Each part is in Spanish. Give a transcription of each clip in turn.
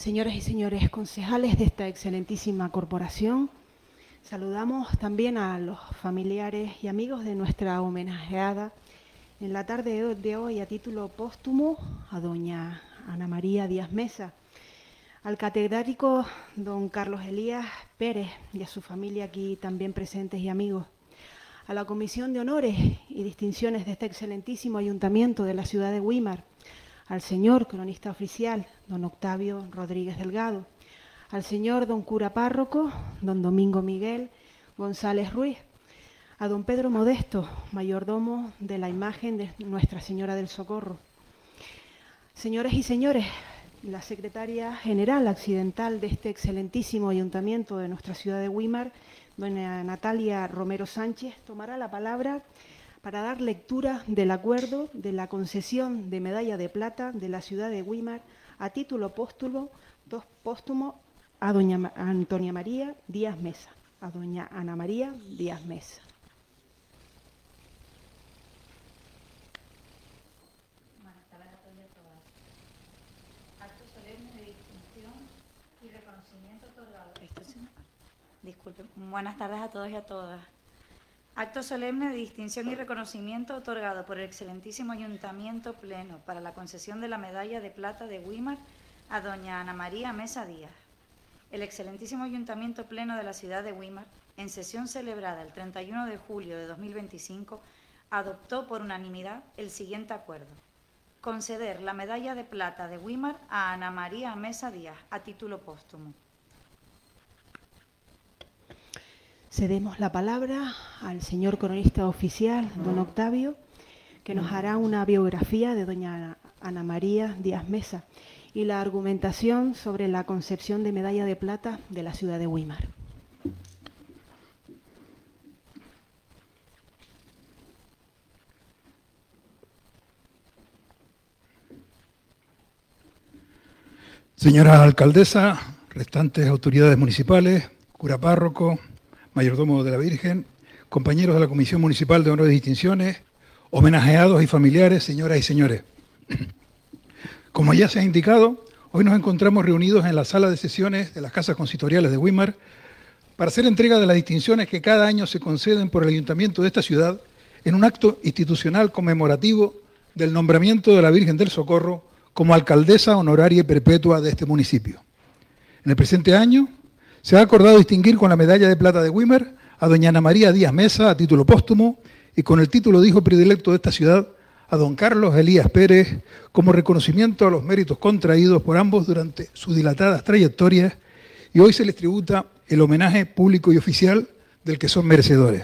Señoras y señores concejales de esta excelentísima corporación, saludamos también a los familiares y amigos de nuestra homenajeada en la tarde de hoy a título póstumo a doña Ana María Díaz Mesa, al catedrático don Carlos Elías Pérez y a su familia aquí también presentes y amigos, a la Comisión de Honores y Distinciones de este excelentísimo Ayuntamiento de la ciudad de Güímar, al señor cronista oficial, don Octavio Rodríguez Delgado, al señor don cura párroco, don Domingo Miguel González Ruiz, a don Pedro Modesto, mayordomo de la imagen de Nuestra Señora del Socorro. Señoras y señores, la secretaria general accidental de este excelentísimo ayuntamiento de nuestra ciudad de Güímar, doña Natalia Romero Sánchez, tomará la palabra para dar lectura del acuerdo de la concesión de medalla de plata de la ciudad de Güímar a título póstumo a doña Antonia María Díaz Mesa, a doña Ana María Díaz Mesa. Buenas tardes a todos y a todas. Acto solemne de distinción y reconocimiento otorgado. Disculpen. Buenas tardes a todos y a todas. Acto solemne de distinción y reconocimiento otorgado por el excelentísimo Ayuntamiento Pleno para la concesión de la medalla de plata de Güímar a doña Ana María Mesa Díaz. El excelentísimo Ayuntamiento Pleno de la ciudad de Güímar, en sesión celebrada el 31 de julio de 2025, adoptó por unanimidad el siguiente acuerdo: conceder la medalla de plata de Güímar a Ana María Mesa Díaz a título póstumo. Cedemos la palabra al señor cronista oficial, don Octavio, que nos hará una biografía de doña Ana María Díaz Mesa y la argumentación sobre la concepción de medalla de plata de la ciudad de Güímar. Señora alcaldesa, restantes autoridades municipales, cura párroco, mayordomo de la Virgen, compañeros de la Comisión Municipal de Honores y Distinciones, homenajeados y familiares, señoras y señores. Como ya se ha indicado, hoy nos encontramos reunidos en la sala de sesiones de las Casas Consistoriales de Güímar para hacer entrega de las distinciones que cada año se conceden por el Ayuntamiento de esta ciudad en un acto institucional conmemorativo del nombramiento de la Virgen del Socorro como alcaldesa honoraria y perpetua de este municipio. En el presente año se ha acordado distinguir con la medalla de plata de Güímar a doña Ana María Díaz Mesa a título póstumo y con el título de hijo predilecto de esta ciudad a don Carlos Elías Pérez como reconocimiento a los méritos contraídos por ambos durante sus dilatadas trayectorias, y hoy se les tributa el homenaje público y oficial del que son merecedores.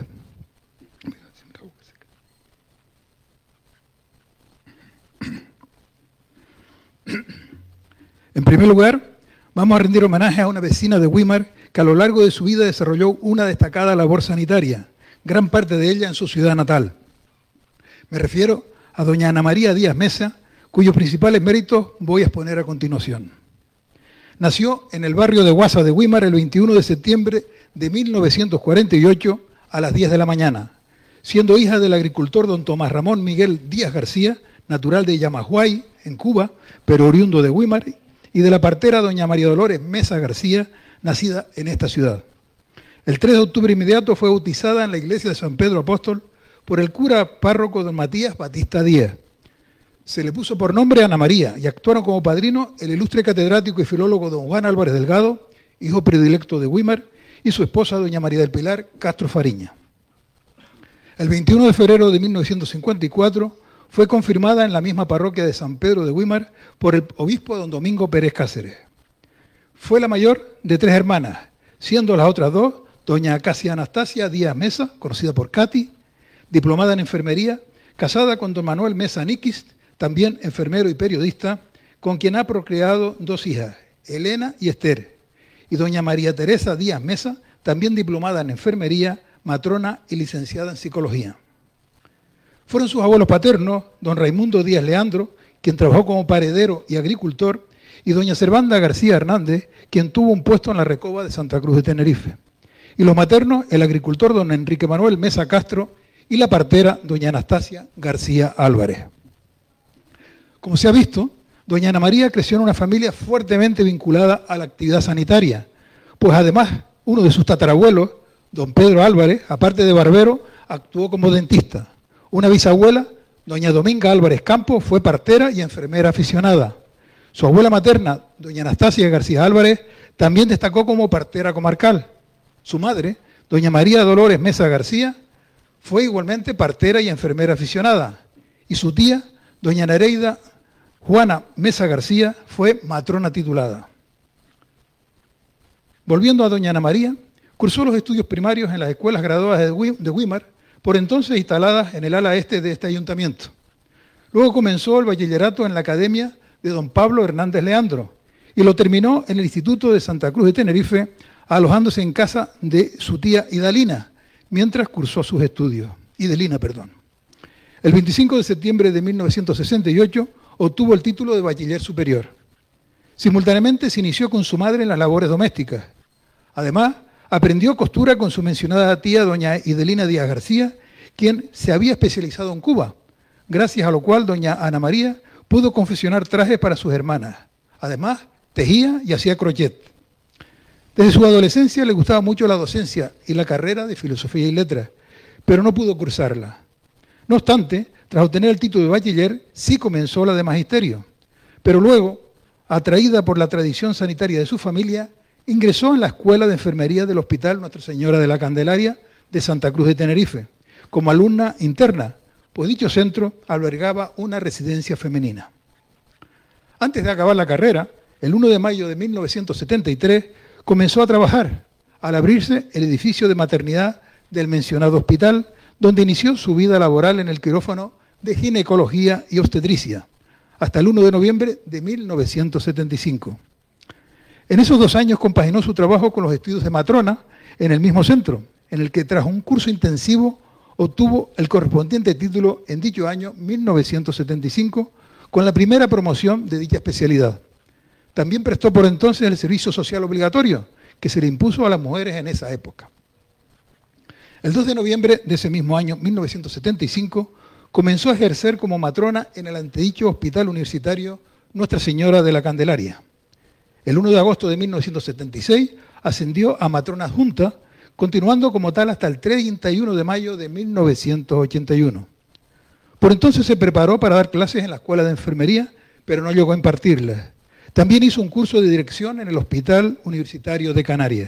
En primer lugar, vamos a rendir homenaje a una vecina de Güímar que a lo largo de su vida desarrolló una destacada labor sanitaria, gran parte de ella en su ciudad natal. Me refiero a doña Ana María Díaz Mesa, cuyos principales méritos voy a exponer a continuación. Nació en el barrio de Guasa de Güímar el 21 de septiembre de 1948 a las 10 de la mañana, siendo hija del agricultor don Tomás Ramón Miguel Díaz García, natural de Yamajuay, en Cuba, pero oriundo de Güímar, y de la partera doña María Dolores Mesa García, nacida en esta ciudad. El 3 de octubre inmediato fue bautizada en la iglesia de San Pedro Apóstol por el cura párroco don Matías Batista Díaz. Se le puso por nombre Ana María y actuaron como padrino el ilustre catedrático y filólogo don Juan Álvarez Delgado, hijo predilecto de Güímar, y su esposa doña María del Pilar Castro Fariña. El 21 de febrero de 1954 fue confirmada en la misma parroquia de San Pedro de Güímar por el obispo don Domingo Pérez Cáceres. Fue la mayor de 3 hermanas, siendo las otras 2 doña Casia Anastasia Díaz Mesa, conocida por Cati, diplomada en enfermería, casada con don Manuel Mesa Niquist, también enfermero y periodista, con quien ha procreado 2 hijas, Elena y Esther, y doña María Teresa Díaz Mesa, también diplomada en enfermería, matrona y licenciada en psicología. Fueron sus abuelos paternos, don Raimundo Díaz Leandro, quien trabajó como paredero y agricultor, y doña Servanda García Hernández, quien tuvo un puesto en la Recoba de Santa Cruz de Tenerife. Y los maternos, el agricultor don Enrique Manuel Mesa Castro y la partera doña Anastasia García Álvarez. Como se ha visto, Doña Ana María creció en una familia fuertemente vinculada a la actividad sanitaria, pues además uno de sus tatarabuelos, don Pedro Álvarez, aparte de barbero, actuó como dentista. Una bisabuela, doña Dominga Álvarez Campos, fue partera y enfermera aficionada. Su abuela materna, doña Anastasia García Álvarez, también destacó como partera comarcal. Su madre, doña María Dolores Mesa García, fue igualmente partera y enfermera aficionada. Y su tía, doña Nereida Juana Mesa García, fue matrona titulada. Volviendo a doña Ana María, cursó los estudios primarios en las escuelas graduadas de Güímar, por entonces instaladas en el ala este de este ayuntamiento. Luego comenzó el bachillerato en la academia de don Pablo Hernández Leandro y lo terminó en el Instituto de Santa Cruz de Tenerife, alojándose en casa de su tía Idalina, mientras cursó sus estudios. El 25 de septiembre de 1968 obtuvo el título de bachiller superior. Simultáneamente se inició con su madre en las labores domésticas. Además, aprendió costura con su mencionada tía doña Idelina Díaz García, quien se había especializado en Cuba, gracias a lo cual doña Ana María pudo confeccionar trajes para sus hermanas. Además, tejía y hacía crochet. Desde su adolescencia le gustaba mucho la docencia y la carrera de Filosofía y Letras, pero no pudo cursarla. No obstante, tras obtener el título de bachiller, sí comenzó la de magisterio, pero luego, atraída por la tradición sanitaria de su familia, ingresó en la Escuela de Enfermería del Hospital Nuestra Señora de la Candelaria de Santa Cruz de Tenerife, como alumna interna, pues dicho centro albergaba una residencia femenina. Antes de acabar la carrera, el 1 de mayo de 1973, comenzó a trabajar al abrirse el edificio de maternidad del mencionado hospital, donde inició su vida laboral en el quirófano de ginecología y obstetricia, hasta el 1 de noviembre de 1975. En esos 2 años compaginó su trabajo con los estudios de matrona en el mismo centro, en el que tras un curso intensivo obtuvo el correspondiente título en dicho año 1975 con la primera promoción de dicha especialidad. También prestó por entonces el servicio social obligatorio que se le impuso a las mujeres en esa época. El 2 de noviembre de ese mismo año, 1975, comenzó a ejercer como matrona en el antedicho Hospital Universitario Nuestra Señora de la Candelaria. El 1 de agosto de 1976 ascendió a matrona adjunta, continuando como tal hasta el 31 de mayo de 1981. Por entonces se preparó para dar clases en la Escuela de Enfermería, pero no llegó a impartirlas. También hizo un curso de dirección en el Hospital Universitario de Canarias.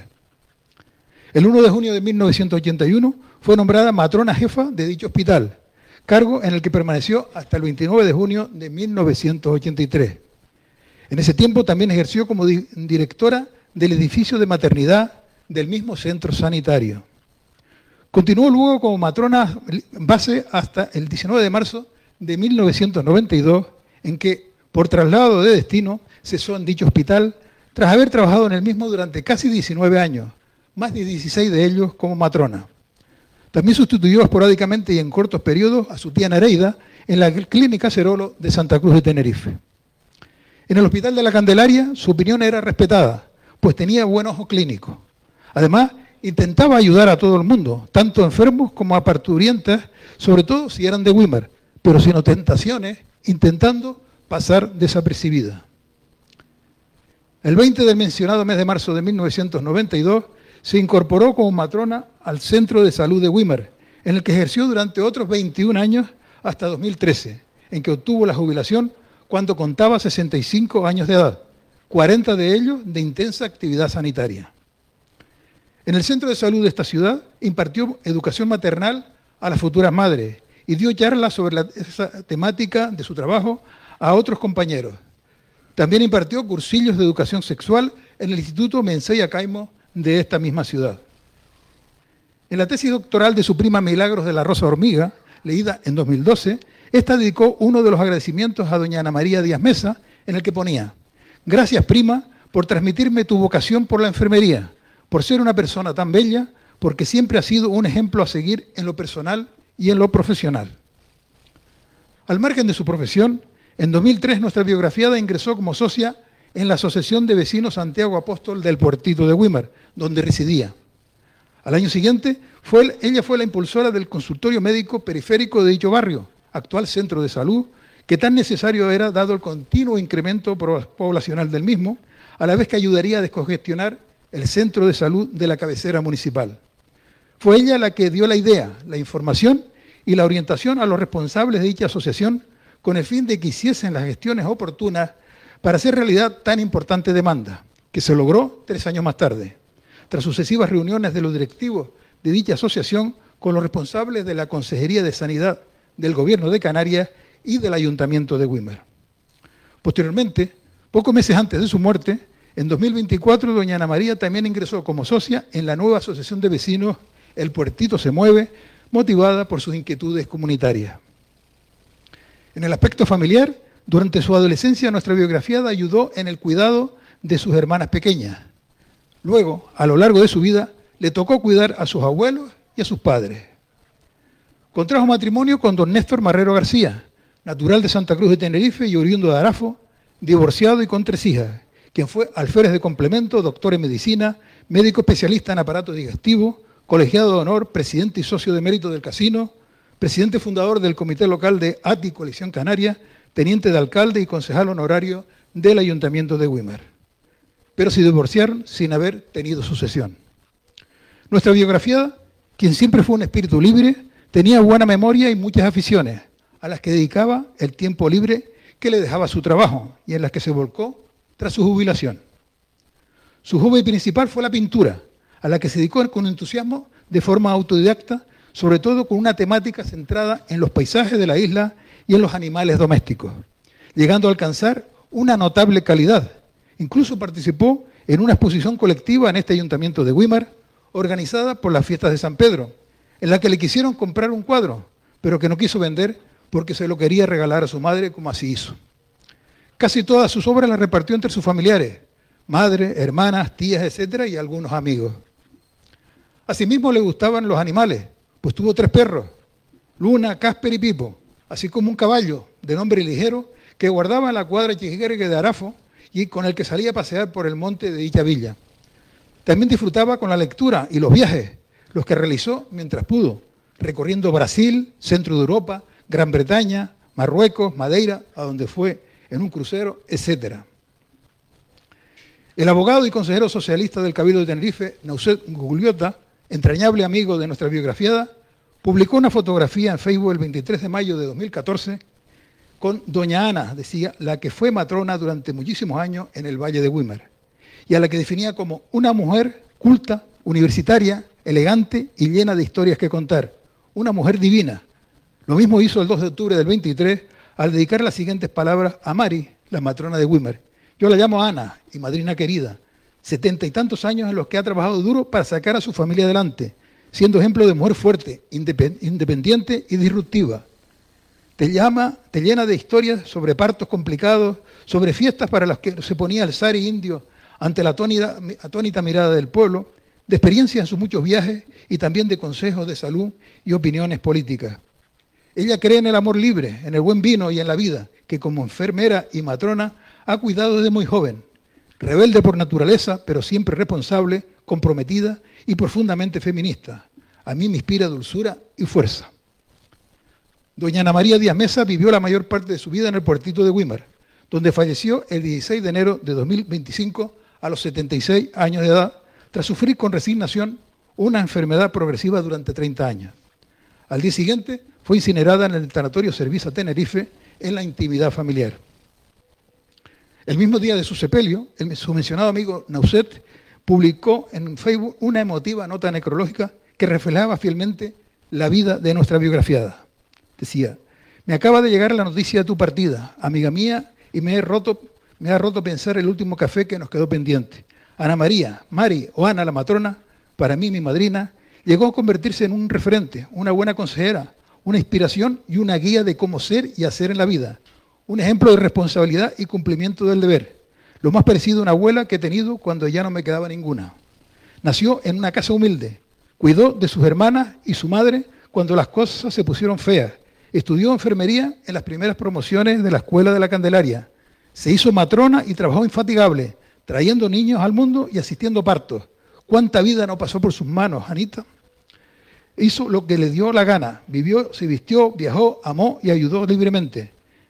El 1 de junio de 1981 fue nombrada matrona jefa de dicho hospital, cargo en el que permaneció hasta el 29 de junio de 1983. En ese tiempo también ejerció como directora del edificio de maternidad del mismo centro sanitario. Continuó luego como matrona base hasta el 19 de marzo de 1992, en que, por traslado de destino, cesó en dicho hospital, tras haber trabajado en el mismo durante casi 19 años, más de 16 de ellos como matrona. También sustituyó esporádicamente y en cortos periodos a su tía Nereida en la Clínica Cerolo de Santa Cruz de Tenerife. En el Hospital de la Candelaria su opinión era respetada, pues tenía buen ojo clínico. Además, intentaba ayudar a todo el mundo, tanto enfermos como a parturientas, sobre todo si eran de Güímar, pero sin ostentaciones, intentando pasar desapercibida. El 20 del mencionado mes de marzo de 1992 se incorporó como matrona al Centro de Salud de Güímar, en el que ejerció durante otros 21 años hasta 2013, en que obtuvo la jubilación cuando contaba 65 años de edad, 40 de ellos de intensa actividad sanitaria. En el Centro de Salud de esta ciudad impartió educación maternal a las futuras madres y dio charlas sobre esa temática de su trabajo a otros compañeros. También impartió cursillos de educación sexual en el Instituto Menseya Caimo de esta misma ciudad. En la tesis doctoral de su prima Milagros de la Rosa Hormiga, leída en 2012, esta dedicó uno de los agradecimientos a doña Ana María Díaz Mesa, en el que ponía: gracias, prima, por transmitirme tu vocación por la enfermería, por ser una persona tan bella, porque siempre has sido un ejemplo a seguir en lo personal y en lo profesional. Al margen de su profesión, en 2003 nuestra biografiada ingresó como socia en la Asociación de Vecinos Santiago Apóstol del Puertito de Güímar, donde residía. Al año siguiente, ella fue la impulsora del consultorio médico periférico de dicho barrio, actual centro de salud, que tan necesario era dado el continuo incremento poblacional del mismo, a la vez que ayudaría a descongestionar el centro de salud de la cabecera municipal. Fue ella la que dio la idea, la información y la orientación a los responsables de dicha asociación con el fin de que hiciesen las gestiones oportunas para hacer realidad tan importante demanda, que se logró 3 años más tarde, tras sucesivas reuniones de los directivos de dicha asociación con los responsables de la Consejería de Sanidad del Gobierno de Canarias y del Ayuntamiento de Güímar. Posteriormente, pocos meses antes de su muerte, en 2024, doña Ana María también ingresó como socia en la nueva asociación de vecinos El Puertito se Mueve, motivada por sus inquietudes comunitarias. En el aspecto familiar, durante su adolescencia, nuestra biografiada ayudó en el cuidado de sus hermanas pequeñas. Luego, a lo largo de su vida, le tocó cuidar a sus abuelos y a sus padres. Contrajo matrimonio con don Néstor Marrero García, natural de Santa Cruz de Tenerife y oriundo de Arafo, divorciado y con 3 hijas, quien fue alférez de complemento, doctor en medicina, médico especialista en aparato digestivo, colegiado de honor, presidente y socio de mérito del casino, presidente fundador del Comité Local de ATI Coalición Canaria, teniente de alcalde y concejal honorario del Ayuntamiento de Güímar. Pero se divorciaron sin haber tenido sucesión. Nuestra biografiada, quien siempre fue un espíritu libre, tenía buena memoria y muchas aficiones, a las que dedicaba el tiempo libre que le dejaba su trabajo y en las que se volcó tras su jubilación. Su hobby principal fue la pintura, a la que se dedicó con entusiasmo de forma autodidacta, sobre todo con una temática centrada en los paisajes de la isla y en los animales domésticos, llegando a alcanzar una notable calidad. Incluso participó en una exposición colectiva en este Ayuntamiento de Güímar, organizada por las fiestas de San Pedro, en la que le quisieron comprar un cuadro, pero que no quiso vender porque se lo quería regalar a su madre, como así hizo. Casi todas sus obras las repartió entre sus familiares, madre, hermanas, tías, etcétera, y algunos amigos. Asimismo le gustaban los animales, pues tuvo 3 perros, Luna, Casper y Pipo, así como un caballo de nombre Ligero que guardaba en la cuadra Chiquiguereque de Arafo y con el que salía a pasear por el monte de dicha villa. También disfrutaba con la lectura y los viajes, los que realizó mientras pudo, recorriendo Brasil, centro de Europa, Gran Bretaña, Marruecos, Madeira, a donde fue en un crucero, etc. El abogado y consejero socialista del Cabildo de Tenerife, Nauset Gugliota, entrañable amigo de nuestra biografiada, publicó una fotografía en Facebook el 23 de mayo de 2014 con doña Ana, decía, la que fue matrona durante muchísimos años en el Valle de Güímar, y a la que definía como una mujer culta, universitaria, elegante y llena de historias que contar, una mujer divina. Lo mismo hizo el 2 de octubre del 23 al dedicar las siguientes palabras a Mari, la matrona de Güímar. Yo la llamo Ana y madrina querida, 70 y tantos años en los que ha trabajado duro para sacar a su familia adelante, siendo ejemplo de mujer fuerte, independiente y disruptiva. Te llena de historias sobre partos complicados, sobre fiestas para las que se ponía el sari indio ante la atónita mirada del pueblo, de experiencias en sus muchos viajes y también de consejos de salud y opiniones políticas. Ella cree en el amor libre, en el buen vino y en la vida, que como enfermera y matrona ha cuidado desde muy joven. Rebelde por naturaleza, pero siempre responsable, comprometida y profundamente feminista. A mí me inspira dulzura y fuerza. Doña Ana María Díaz Mesa vivió la mayor parte de su vida en el Puertito de Güímar, donde falleció el 16 de enero de 2025 a los 76 años de edad, tras sufrir con resignación una enfermedad progresiva durante 30 años. Al día siguiente fue incinerada en el tanatorio Servisa Tenerife en la intimidad familiar. El mismo día de su sepelio, su mencionado amigo Nauset publicó en Facebook una emotiva nota necrológica que reflejaba fielmente la vida de nuestra biografiada. Decía: me acaba de llegar la noticia de tu partida, amiga mía, y me ha roto pensar el último café que nos quedó pendiente. Ana María, Mari o Ana la matrona, para mí mi madrina, llegó a convertirse en un referente, una buena consejera, una inspiración y una guía de cómo ser y hacer en la vida. Un ejemplo de responsabilidad y cumplimiento del deber. Lo más parecido a una abuela que he tenido cuando ya no me quedaba ninguna. Nació en una casa humilde. Cuidó de sus hermanas y su madre cuando las cosas se pusieron feas. Estudió enfermería en las primeras promociones de la Escuela de la Candelaria. Se hizo matrona y trabajó infatigable, trayendo niños al mundo y asistiendo partos. ¿Cuánta vida no pasó por sus manos, Anita? Hizo lo que le dio la gana. Vivió, se vistió, viajó, amó y ayudó libremente.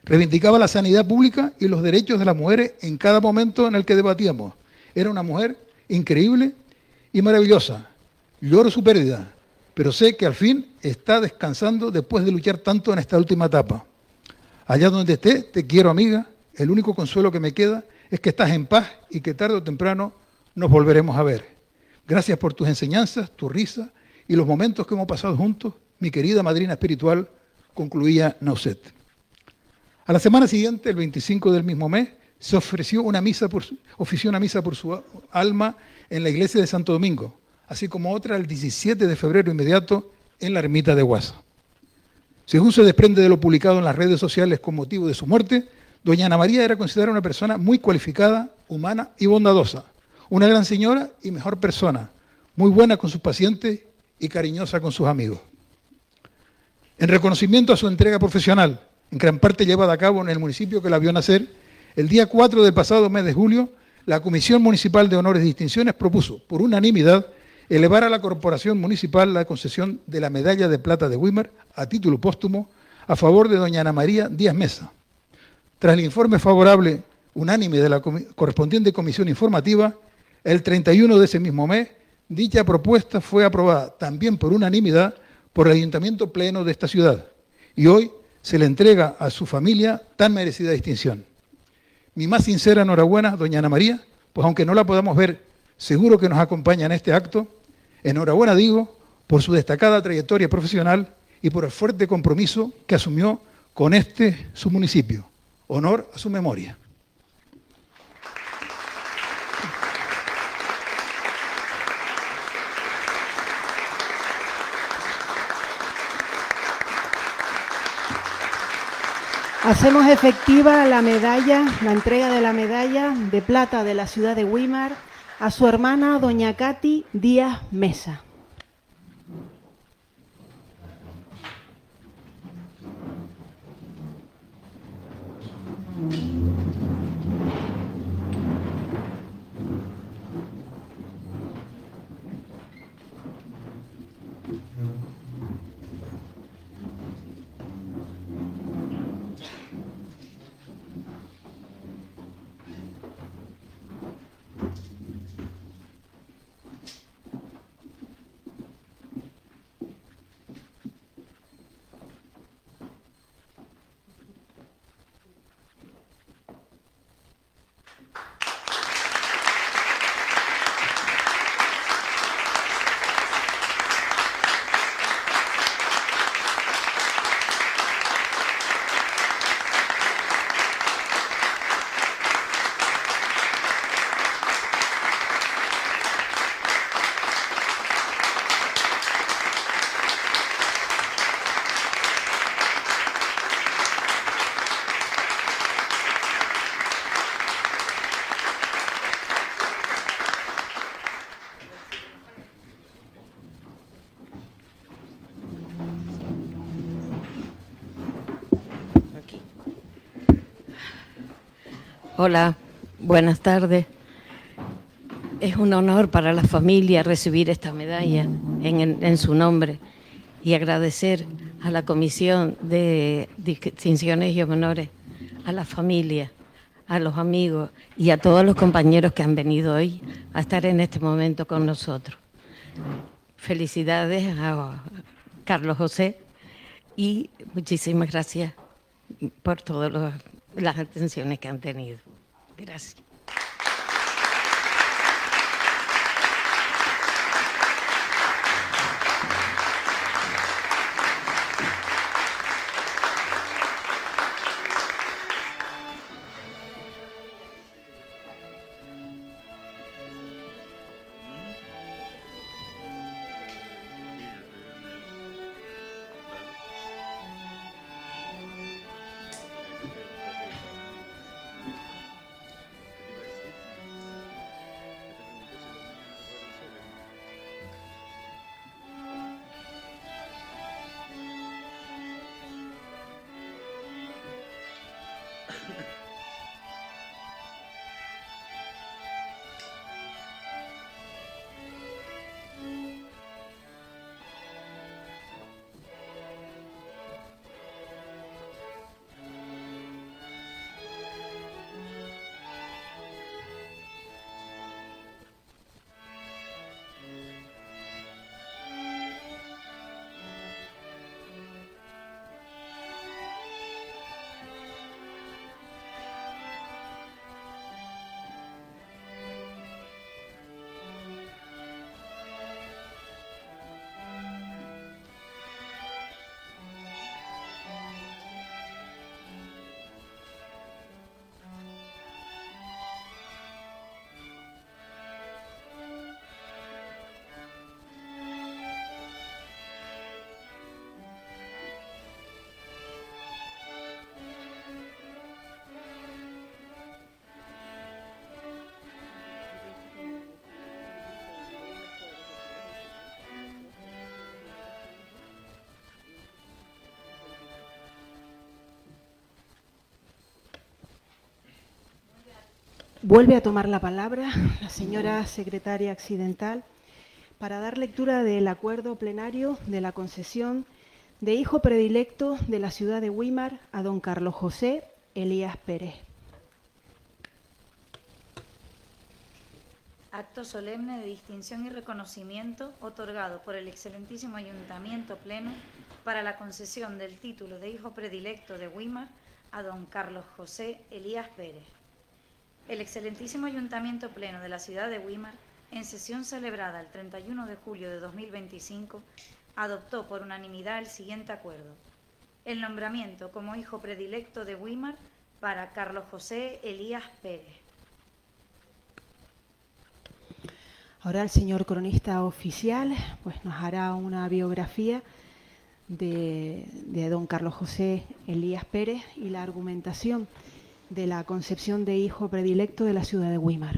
Reivindicaba la sanidad pública y los derechos de las mujeres en cada momento en el que debatíamos. Era una mujer increíble y maravillosa. Lloro su pérdida, pero sé que al fin está descansando después de luchar tanto en esta última etapa. Allá donde esté, te quiero, amiga. El único consuelo que me queda es que estás en paz y que tarde o temprano nos volveremos a ver. Gracias por tus enseñanzas, tu risa y los momentos que hemos pasado juntos, mi querida madrina espiritual, concluía Nauset. A la semana siguiente, el 25 del mismo mes, se ofició una misa por su alma en la iglesia de Santo Domingo, así como otra el 17 de febrero inmediato en la ermita de Guasa. Según se desprende de lo publicado en las redes sociales con motivo de su muerte, doña Ana María era considerada una persona muy cualificada, humana y bondadosa, una gran señora y mejor persona, muy buena con sus pacientes y cariñosa con sus amigos. En reconocimiento a su entrega profesional, en gran parte llevada a cabo en el municipio que la vio nacer, el día 4 del pasado mes de julio, la Comisión Municipal de Honores y Distinciones propuso, por unanimidad, elevar a la Corporación Municipal la concesión de la Medalla de Plata de Weimar a título póstumo a favor de doña Ana María Díaz Mesa. Tras el informe favorable unánime de la correspondiente comisión informativa, el 31 de ese mismo mes, dicha propuesta fue aprobada también por unanimidad por el Ayuntamiento Pleno de esta ciudad y hoy se le entrega a su familia tan merecida distinción. Mi más sincera enhorabuena, doña Ana María, pues aunque no la podamos ver, seguro que nos acompaña en este acto. Enhorabuena, digo, por su destacada trayectoria profesional y por el fuerte compromiso que asumió con su municipio. Honor a su memoria. Hacemos efectiva la medalla, la entrega de la medalla de plata de la ciudad de Weimar a su hermana doña Katy Díaz Mesa. Hola, buenas tardes. Es un honor para la familia recibir esta medalla en su nombre y agradecer a la Comisión de Distinciones y Honores, a la familia, a los amigos y a todos los compañeros que han venido hoy a estar en este momento con nosotros. Felicidades a Carlos José y muchísimas gracias por todas las atenciones que han tenido. Gracias. Vuelve a tomar la palabra la señora secretaria accidental para dar lectura del acuerdo plenario de la concesión de hijo predilecto de la ciudad de Weimar a don Carlos José Elías Pérez. Acto solemne de distinción y reconocimiento otorgado por el excelentísimo Ayuntamiento Pleno para la concesión del título de hijo predilecto de Weimar a don Carlos José Elías Pérez. El excelentísimo Ayuntamiento Pleno de la ciudad de Weimar, en sesión celebrada el 31 de julio de 2025, adoptó por unanimidad el siguiente acuerdo: el nombramiento como hijo predilecto de Weimar para Carlos José Elías Pérez. Ahora el señor cronista oficial pues, nos hará una biografía de don Carlos José Elías Pérez y la argumentación de la concepción de hijo predilecto de la ciudad de Weimar.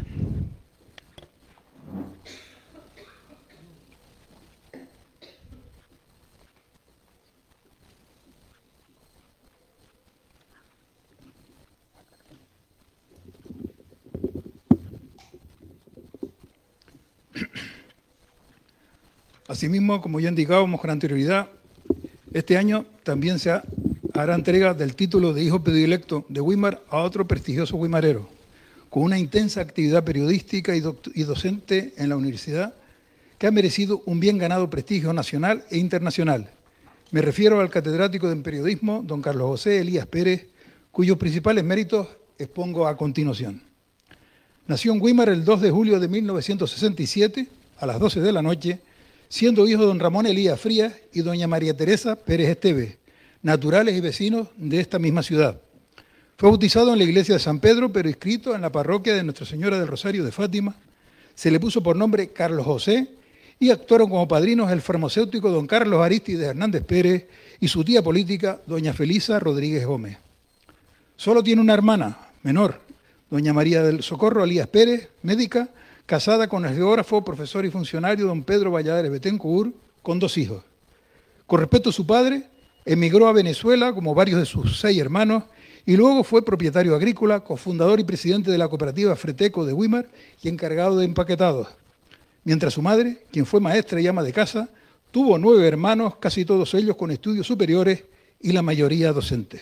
Asimismo, como ya indicábamos con anterioridad, este año también se hará entrega del título de hijo predilecto de Weimar a otro prestigioso weimarero, con una intensa actividad periodística y docente en la universidad, que ha merecido un bien ganado prestigio nacional e internacional. Me refiero al catedrático de periodismo, don Carlos José Elías Pérez, cuyos principales méritos expongo a continuación. Nació en Weimar el 2 de julio de 1967, a las 12 de la noche, siendo hijo de don Ramón Elías Frías y doña María Teresa Pérez Esteve, naturales y vecinos de esta misma ciudad. Fue bautizado en la iglesia de San Pedro, pero inscrito en la parroquia de Nuestra Señora del Rosario de Fátima. Se le puso por nombre Carlos José y actuaron como padrinos el farmacéutico don Carlos Arístides Hernández Pérez y su tía política, doña Felisa Rodríguez Gómez. Solo tiene una hermana menor, doña María del Socorro Elías Pérez, médica, casada con el geógrafo, profesor y funcionario don Pedro Valladares Betancourt, con 2 hijos. Con respecto a su padre, emigró a Venezuela como varios de sus 6 hermanos y luego fue propietario agrícola, cofundador y presidente de la cooperativa Freteco de Weimar y encargado de empaquetados. Mientras su madre, quien fue maestra y ama de casa, tuvo 9 hermanos, casi todos ellos con estudios superiores y la mayoría docentes.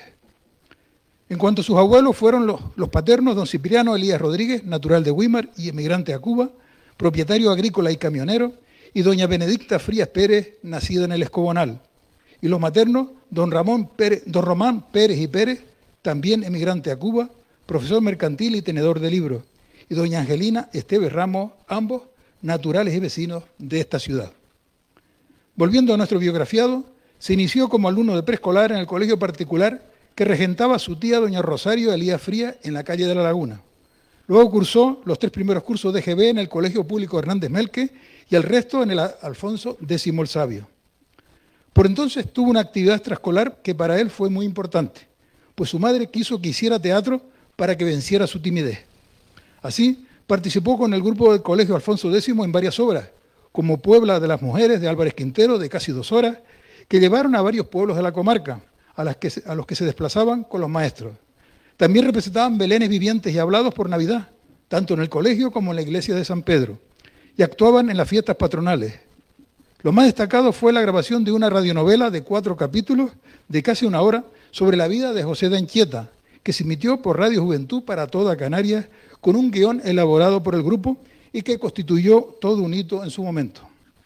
En cuanto a sus abuelos, fueron los paternos, don Cipriano Elías Rodríguez, natural de Weimar y emigrante a Cuba, propietario agrícola y camionero, y doña Benedicta Frías Pérez, nacida en el Escobonal. Y los maternos, don Román Pérez y Pérez, también emigrante a Cuba, profesor mercantil y tenedor de libros, y doña Angelina Esteves Ramos, ambos naturales y vecinos de esta ciudad. Volviendo a nuestro biografiado, se inició como alumno de preescolar en el colegio particular que regentaba su tía doña Rosario Elías Frías en la calle de la Laguna. Luego cursó los 3 primeros cursos de GB en el Colegio Público Hernández Melque y el resto en el Alfonso X el Sabio. Por entonces tuvo una actividad extraescolar que para él fue muy importante, pues su madre quiso que hiciera teatro para que venciera su timidez. Así, participó con el grupo del Colegio Alfonso X en varias obras, como Puebla de las Mujeres de Álvarez Quintero, de casi 2 horas, que llevaron a varios pueblos de la comarca, a los que se desplazaban con los maestros. También representaban belenes vivientes y hablados por Navidad, tanto en el colegio como en la iglesia de San Pedro, y actuaban en las fiestas patronales. Lo más destacado fue la grabación de una radionovela de 4 capítulos de casi 1 hora sobre la vida de José de Anchieta, que se emitió por Radio Juventud para toda Canarias, con un guión elaborado por el grupo y que constituyó todo un hito en su momento.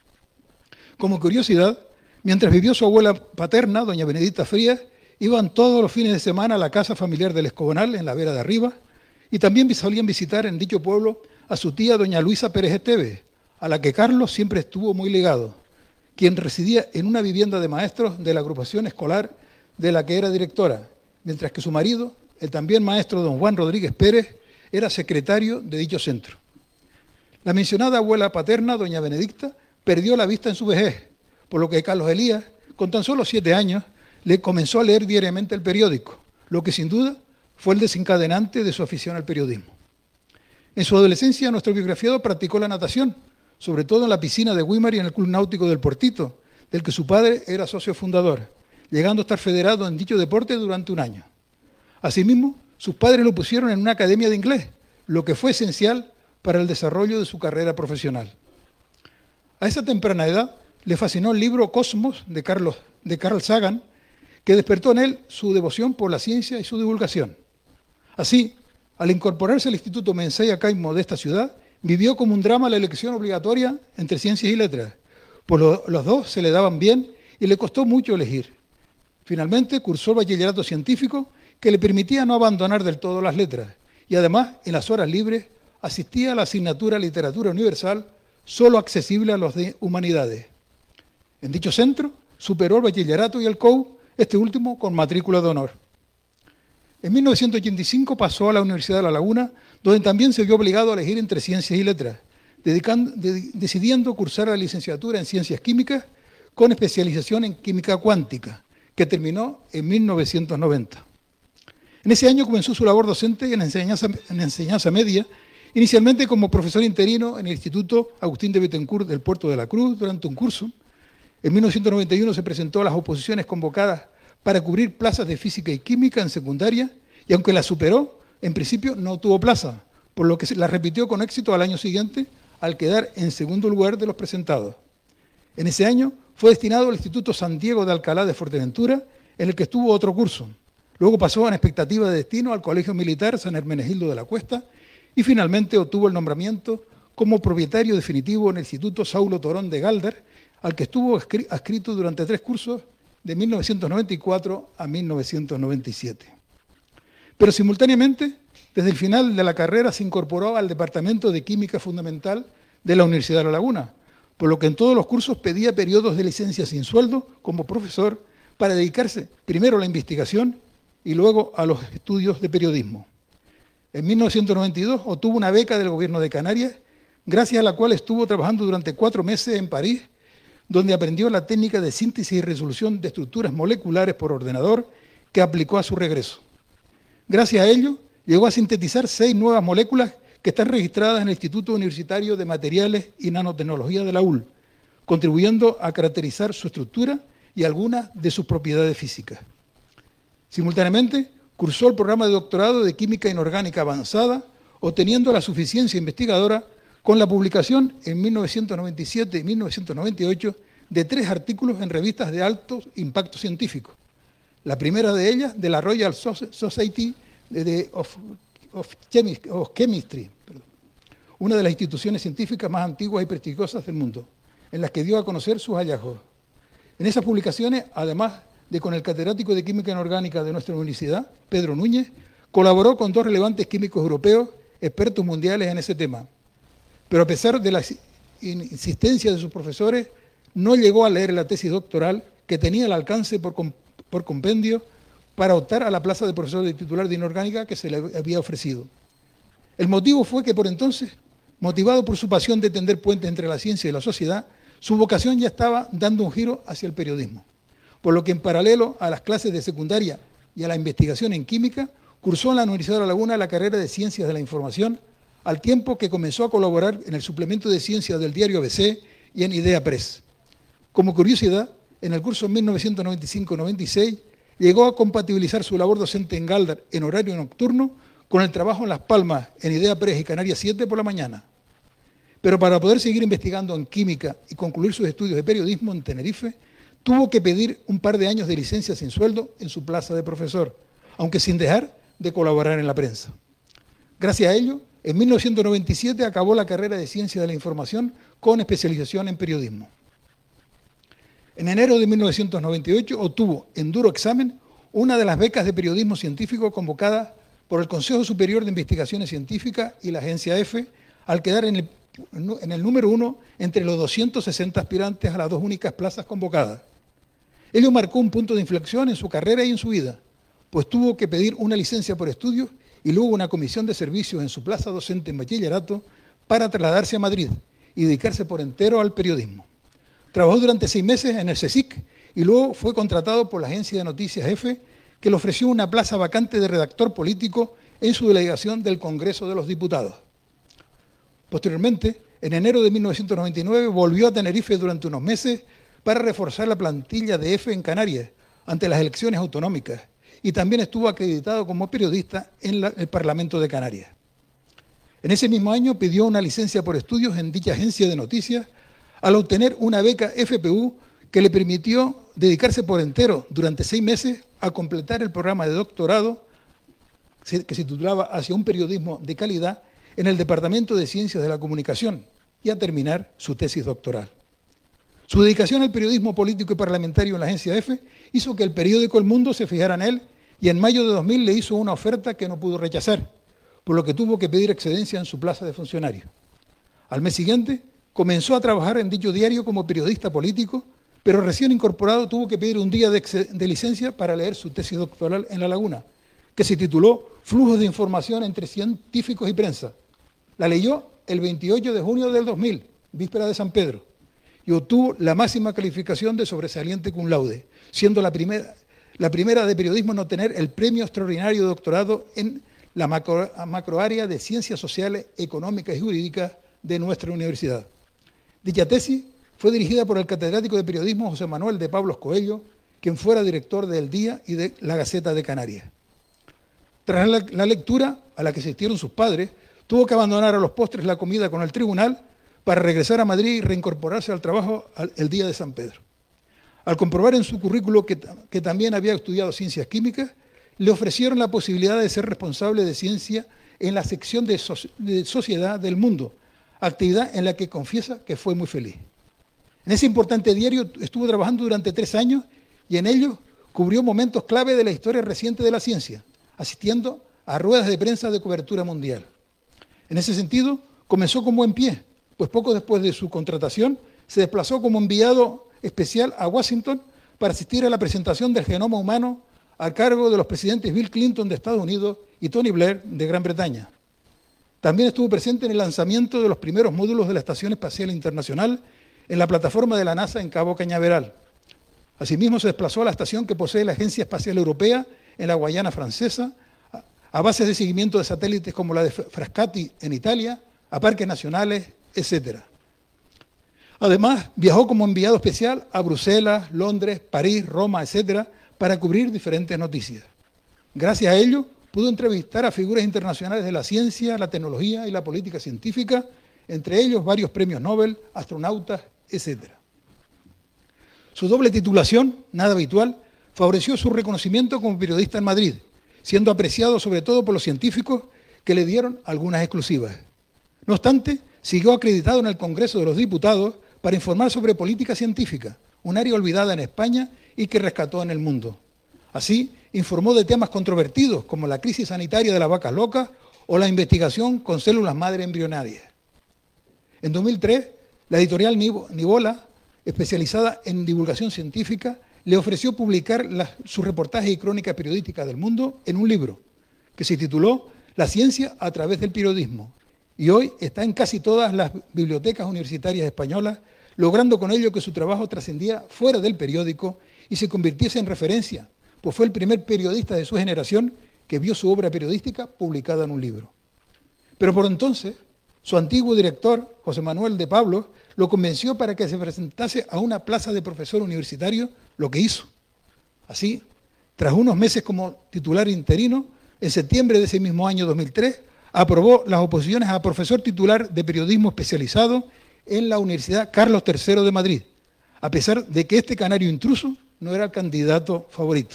Como curiosidad, mientras vivió su abuela paterna, doña Benedicta Frías, iban todos los fines de semana a la casa familiar del Escobonal, en la Vera de Arriba, y también solían visitar en dicho pueblo a su tía doña Luisa Pérez Esteve, a la que Carlos siempre estuvo muy ligado, quien residía en una vivienda de maestros de la agrupación escolar de la que era directora, mientras que su marido, el también maestro don Juan Rodríguez Pérez, era secretario de dicho centro. La mencionada abuela paterna, doña Benedicta, perdió la vista en su vejez, por lo que Carlos Elías, con tan solo 7 años, le comenzó a leer diariamente el periódico, lo que sin duda fue el desencadenante de su afición al periodismo. En su adolescencia, nuestro biografiado practicó la natación, sobre todo en la piscina de Weimar y en el Club Náutico del Portito, del que su padre era socio fundador, llegando a estar federado en dicho deporte durante 1 año. Asimismo, sus padres lo pusieron en una academia de inglés, lo que fue esencial para el desarrollo de su carrera profesional. A esa temprana edad le fascinó el libro Cosmos de Carl Sagan, que despertó en él su devoción por la ciencia y su divulgación. Así, al incorporarse al Instituto Mensei Akaimo de esta ciudad, vivió como un drama la elección obligatoria entre ciencias y letras, pues los dos se le daban bien y le costó mucho elegir. Finalmente cursó el bachillerato científico, que le permitía no abandonar del todo las letras, y además, en las horas libres, asistía a la asignatura Literatura Universal, solo accesible a los de Humanidades. En dicho centro, superó el bachillerato y el COU, este último con matrícula de honor. En 1985 pasó a la Universidad de La Laguna, donde también se vio obligado a elegir entre ciencias y letras, decidiendo cursar la licenciatura en Ciencias Químicas con especialización en Química Cuántica, que terminó en 1990. En ese año comenzó su labor docente en enseñanza media, inicialmente como profesor interino en el Instituto Agustín de Bettencourt del Puerto de la Cruz durante un curso. En 1991 se presentó a las oposiciones convocadas para cubrir plazas de física y química en secundaria, y aunque la superó, en principio no obtuvo plaza, por lo que la repitió con éxito al año siguiente, al quedar en segundo lugar de los presentados. En ese año fue destinado al Instituto San Diego de Alcalá de Fuerteventura, en el que estuvo otro curso. Luego pasó en expectativa de destino al Colegio Militar San Hermenegildo de la Cuesta y finalmente obtuvo el nombramiento como propietario definitivo en el Instituto Saulo Torón de Galdar, al que estuvo adscrito durante 3 cursos de 1994 a 1997. Pero simultáneamente, desde el final de la carrera se incorporó al Departamento de Química Fundamental de la Universidad de La Laguna, por lo que en todos los cursos pedía periodos de licencia sin sueldo como profesor para dedicarse primero a la investigación y luego a los estudios de periodismo. En 1992 obtuvo una beca del Gobierno de Canarias, gracias a la cual estuvo trabajando durante 4 meses en París, donde aprendió la técnica de síntesis y resolución de estructuras moleculares por ordenador que aplicó a su regreso. Gracias a ello, llegó a sintetizar 6 nuevas moléculas que están registradas en el Instituto Universitario de Materiales y Nanotecnología de la UL, contribuyendo a caracterizar su estructura y algunas de sus propiedades físicas. Simultáneamente, cursó el programa de doctorado de Química Inorgánica Avanzada, obteniendo la suficiencia investigadora con la publicación en 1997 y 1998 de 3 artículos en revistas de alto impacto científico. La primera de ellas, de la Royal Society of Chemistry, una de las instituciones científicas más antiguas y prestigiosas del mundo, en las que dio a conocer sus hallazgos. En esas publicaciones, además de con el catedrático de Química Inorgánica de nuestra universidad, Pedro Núñez, colaboró con 2 relevantes químicos europeos, expertos mundiales en ese tema. Pero a pesar de la insistencia de sus profesores, no llegó a leer la tesis doctoral que tenía al alcance por compendio para optar a la plaza de profesor de titular de inorgánica que se le había ofrecido. El motivo fue que por entonces, motivado por su pasión de tender puentes entre la ciencia y la sociedad, su vocación ya estaba dando un giro hacia el periodismo, por lo que en paralelo a las clases de secundaria y a la investigación en química, cursó en la Universidad de La Laguna la carrera de Ciencias de la Información, al tiempo que comenzó a colaborar en el suplemento de ciencias del diario ABC y en Idea Press. Como curiosidad, en el curso 1995-96 llegó a compatibilizar su labor docente en Galdar en horario nocturno con el trabajo en Las Palmas, en Idea Press y Canarias 7 por la mañana. Pero para poder seguir investigando en química y concluir sus estudios de periodismo en Tenerife, tuvo que pedir un par de años de licencia sin sueldo en su plaza de profesor, aunque sin dejar de colaborar en la prensa. Gracias a ello, en 1997 acabó la carrera de Ciencia de la Información con especialización en periodismo. En enero de 1998 obtuvo en duro examen una de las becas de periodismo científico convocadas por el Consejo Superior de Investigaciones Científicas y la Agencia EFE, al quedar en el número 1 entre los 260 aspirantes a las 2 únicas plazas convocadas. Ello marcó un punto de inflexión en su carrera y en su vida, pues tuvo que pedir una licencia por estudios y luego una comisión de servicios en su plaza docente en bachillerato para trasladarse a Madrid y dedicarse por entero al periodismo. Trabajó durante 6 meses en el CSIC y luego fue contratado por la agencia de noticias EFE, que le ofreció una plaza vacante de redactor político en su delegación del Congreso de los Diputados. Posteriormente, en enero de 1999, volvió a Tenerife durante unos meses para reforzar la plantilla de EFE en Canarias ante las elecciones autonómicas y también estuvo acreditado como periodista en el Parlamento de Canarias. En ese mismo año pidió una licencia por estudios en dicha agencia de noticias al obtener una beca FPU que le permitió dedicarse por entero durante 6 meses a completar el programa de doctorado que se titulaba Hacia un periodismo de calidad en el Departamento de Ciencias de la Comunicación y a terminar su tesis doctoral. Su dedicación al periodismo político y parlamentario en la agencia EFE hizo que el periódico El Mundo se fijara en él y en mayo de 2000 le hizo una oferta que no pudo rechazar, por lo que tuvo que pedir excedencia en su plaza de funcionario. Al mes siguiente comenzó a trabajar en dicho diario como periodista político, pero recién incorporado tuvo que pedir un día de licencia para leer su tesis doctoral en La Laguna, que se tituló Flujos de información entre científicos y prensa. La leyó el 28 de junio del 2000, víspera de San Pedro, y obtuvo la máxima calificación de sobresaliente cum laude, siendo la primera de periodismo en obtener el premio extraordinario de doctorado en la macroárea de Ciencias Sociales, Económicas y Jurídicas de nuestra universidad. Dicha tesis fue dirigida por el catedrático de periodismo José Manuel de Pablos Coello, quien fuera director del Día y de la Gaceta de Canarias. Tras la lectura, a la que asistieron sus padres, tuvo que abandonar a los postres la comida con el tribunal para regresar a Madrid y reincorporarse al trabajo el día de San Pedro. Al comprobar en su currículo que también había estudiado ciencias químicas, le ofrecieron la posibilidad de ser responsable de ciencia en la sección de Sociedad del Mundo, actividad en la que confiesa que fue muy feliz. En ese importante diario estuvo trabajando durante 3 años y en ello cubrió momentos clave de la historia reciente de la ciencia, asistiendo a ruedas de prensa de cobertura mundial. En ese sentido, comenzó con buen pie, pues poco después de su contratación se desplazó como enviado especial a Washington para asistir a la presentación del genoma humano a cargo de los presidentes Bill Clinton de Estados Unidos y Tony Blair de Gran Bretaña. También estuvo presente en el lanzamiento de los primeros módulos de la Estación Espacial Internacional en la plataforma de la NASA en Cabo Cañaveral. Asimismo, se desplazó a la estación que posee la Agencia Espacial Europea en la Guayana Francesa, a bases de seguimiento de satélites como la de Frascati en Italia, a parques nacionales, etc. Además, viajó como enviado especial a Bruselas, Londres, París, Roma, etc., para cubrir diferentes noticias. Gracias a ello, pudo entrevistar a figuras internacionales de la ciencia, la tecnología y la política científica, entre ellos varios premios Nobel, astronautas, etc. Su doble titulación, nada habitual, favoreció su reconocimiento como periodista en Madrid, siendo apreciado sobre todo por los científicos que le dieron algunas exclusivas. No obstante, siguió acreditado en el Congreso de los Diputados para informar sobre política científica, un área olvidada en España y que rescató en el mundo. Así, informó de temas controvertidos como la crisis sanitaria de las vacas locas o la investigación con células madre embrionarias. En 2003, la editorial Nivola, especializada en divulgación científica, le ofreció publicar sus reportajes y crónicas periodísticas del mundo en un libro que se tituló La ciencia a través del periodismo, y hoy está en casi todas las bibliotecas universitarias españolas, logrando con ello que su trabajo trascendiera fuera del periódico y se convirtiese en referencia, pues fue el primer periodista de su generación que vio su obra periodística publicada en un libro. Pero por entonces, su antiguo director, José Manuel de Pablos, lo convenció para que se presentase a una plaza de profesor universitario, lo que hizo. Así, tras unos meses como titular interino, en septiembre de ese mismo año 2003, aprobó las oposiciones a profesor titular de periodismo especializado en la Universidad Carlos III de Madrid, a pesar de que este canario intruso no era el candidato favorito.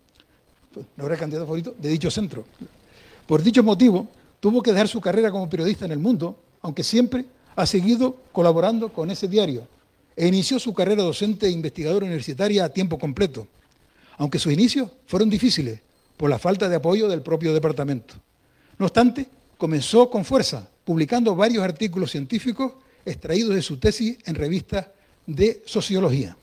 No era el candidato favorito de dicho centro. Por dicho motivo, tuvo que dejar su carrera como periodista en El Mundo, aunque siempre ha seguido colaborando con ese diario e inició su carrera docente e investigadora universitaria a tiempo completo, aunque sus inicios fueron difíciles por la falta de apoyo del propio departamento. No obstante, comenzó con fuerza, publicando varios artículos científicos extraídos de su tesis en revistas de sociología.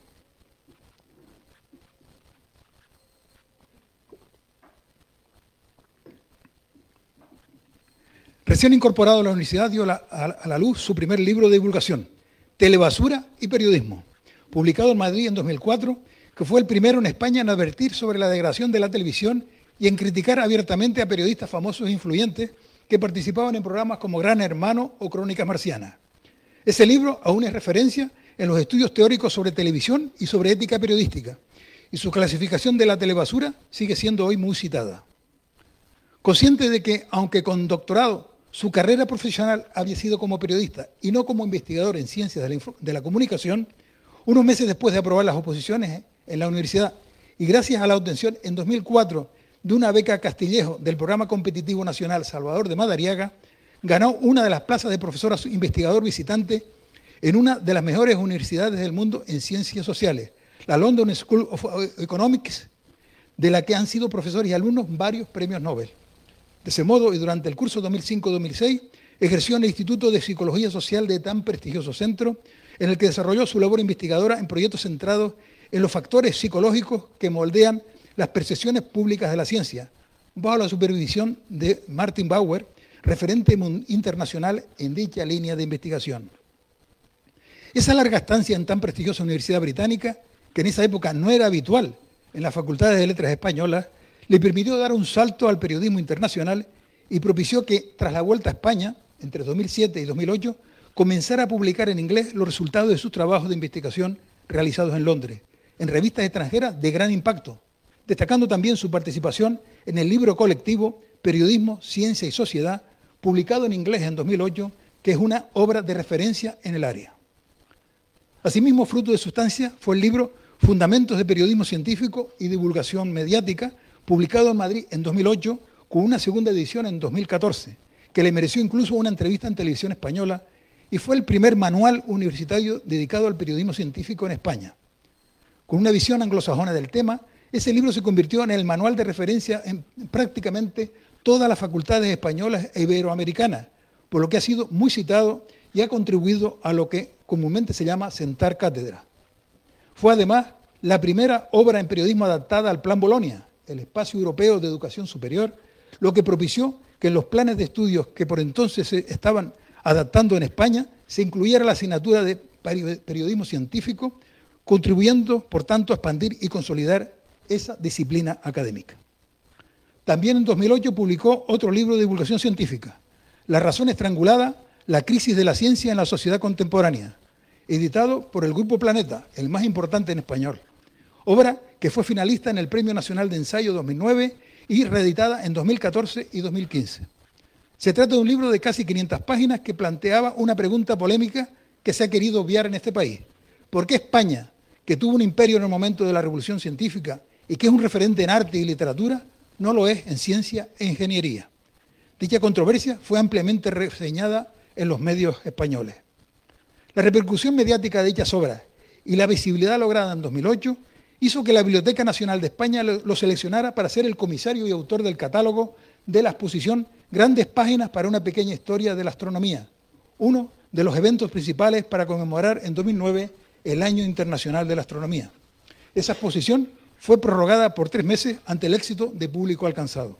Recién incorporado a la universidad dio a la luz su primer libro de divulgación, Telebasura y Periodismo, publicado en Madrid en 2004, que fue el primero en España en advertir sobre la degradación de la televisión y en criticar abiertamente a periodistas famosos e influyentes que participaban en programas como Gran Hermano o Crónicas Marcianas. Ese libro aún es referencia en los estudios teóricos sobre televisión y sobre ética periodística, y su clasificación de la telebasura sigue siendo hoy muy citada. Consciente de que, aunque con doctorado, Su carrera profesional había sido como periodista y no como investigador en ciencias de la comunicación, unos meses después de aprobar las oposiciones en la universidad y gracias a la obtención en 2004 de una beca Castillejo del Programa Competitivo Nacional Salvador de Madariaga, ganó una de las plazas de profesor investigador visitante en una de las mejores universidades del mundo en ciencias sociales, la London School of Economics, de la que han sido profesores y alumnos varios premios Nobel. De ese modo, y durante el curso 2005-2006, ejerció en el Instituto de Psicología Social de tan prestigioso centro, en el que desarrolló su labor investigadora en proyectos centrados en los factores psicológicos que moldean las percepciones públicas de la ciencia, bajo la supervisión de Martin Bauer, referente internacional en dicha línea de investigación. Esa larga estancia en tan prestigiosa universidad británica, que en esa época no era habitual en las facultades de letras españolas, le permitió dar un salto al periodismo internacional y propició que, tras la vuelta a España, entre 2007 y 2008, comenzara a publicar en inglés los resultados de sus trabajos de investigación realizados en Londres, en revistas extranjeras de gran impacto, destacando también su participación en el libro colectivo Periodismo, Ciencia y Sociedad, publicado en inglés en 2008, que es una obra de referencia en el área. Asimismo, fruto de sustancia fue el libro Fundamentos de Periodismo Científico y Divulgación Mediática, publicado en Madrid en 2008, con una segunda edición en 2014, que le mereció incluso una entrevista en televisión española y fue el primer manual universitario dedicado al periodismo científico en España. Con una visión anglosajona del tema, ese libro se convirtió en el manual de referencia en prácticamente todas las facultades españolas e iberoamericanas, por lo que ha sido muy citado y ha contribuido a lo que comúnmente se llama sentar cátedra. Fue además la primera obra en periodismo adaptada al Plan Bolonia, el Espacio Europeo de Educación Superior, lo que propició que en los planes de estudios que por entonces se estaban adaptando en España se incluyera la asignatura de periodismo científico, contribuyendo, por tanto, a expandir y consolidar esa disciplina académica. También en 2008 publicó otro libro de divulgación científica, La razón estrangulada, la crisis de la ciencia en la sociedad contemporánea, editado por el Grupo Planeta, el más importante en español. Obra que fue finalista en el Premio Nacional de Ensayo 2009 y reeditada en 2014 y 2015. Se trata de un libro de casi 500 páginas que planteaba una pregunta polémica que se ha querido obviar en este país. ¿Por qué España, que tuvo un imperio en el momento de la Revolución Científica y que es un referente en arte y literatura, no lo es en ciencia e ingeniería? Dicha controversia fue ampliamente reseñada en los medios españoles. La repercusión mediática de dichas obras y la visibilidad lograda en 2008 hizo que la Biblioteca Nacional de España lo seleccionara para ser el comisario y autor del catálogo de la exposición Grandes Páginas para una pequeña historia de la astronomía, uno de los eventos principales para conmemorar en 2009 el Año Internacional de la Astronomía. Esa exposición fue prorrogada por 3 meses ante el éxito de público alcanzado.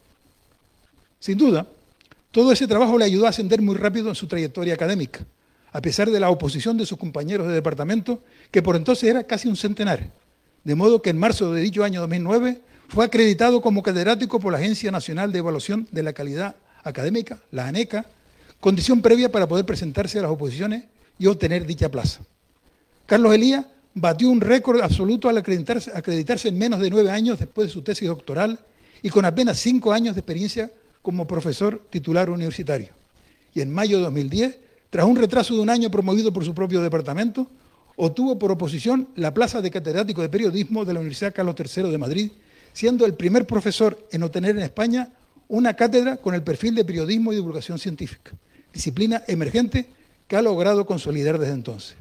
Sin duda, todo ese trabajo le ayudó a ascender muy rápido en su trayectoria académica, a pesar de la oposición de sus compañeros de departamento, que por entonces era casi un centenar, de modo que en marzo de dicho año 2009 fue acreditado como catedrático por la Agencia Nacional de Evaluación de la Calidad Académica, la ANECA, condición previa para poder presentarse a las oposiciones y obtener dicha plaza. Carlos Elías batió un récord absoluto al acreditarse en menos de 9 años después de su tesis doctoral y con apenas 5 años de experiencia como profesor titular universitario. Y en mayo de 2010, tras un retraso de un año promovido por su propio departamento, obtuvo por oposición la plaza de catedrático de periodismo de la Universidad Carlos III de Madrid, siendo el primer profesor en obtener en España una cátedra con el perfil de periodismo y divulgación científica, disciplina emergente que ha logrado consolidar desde entonces.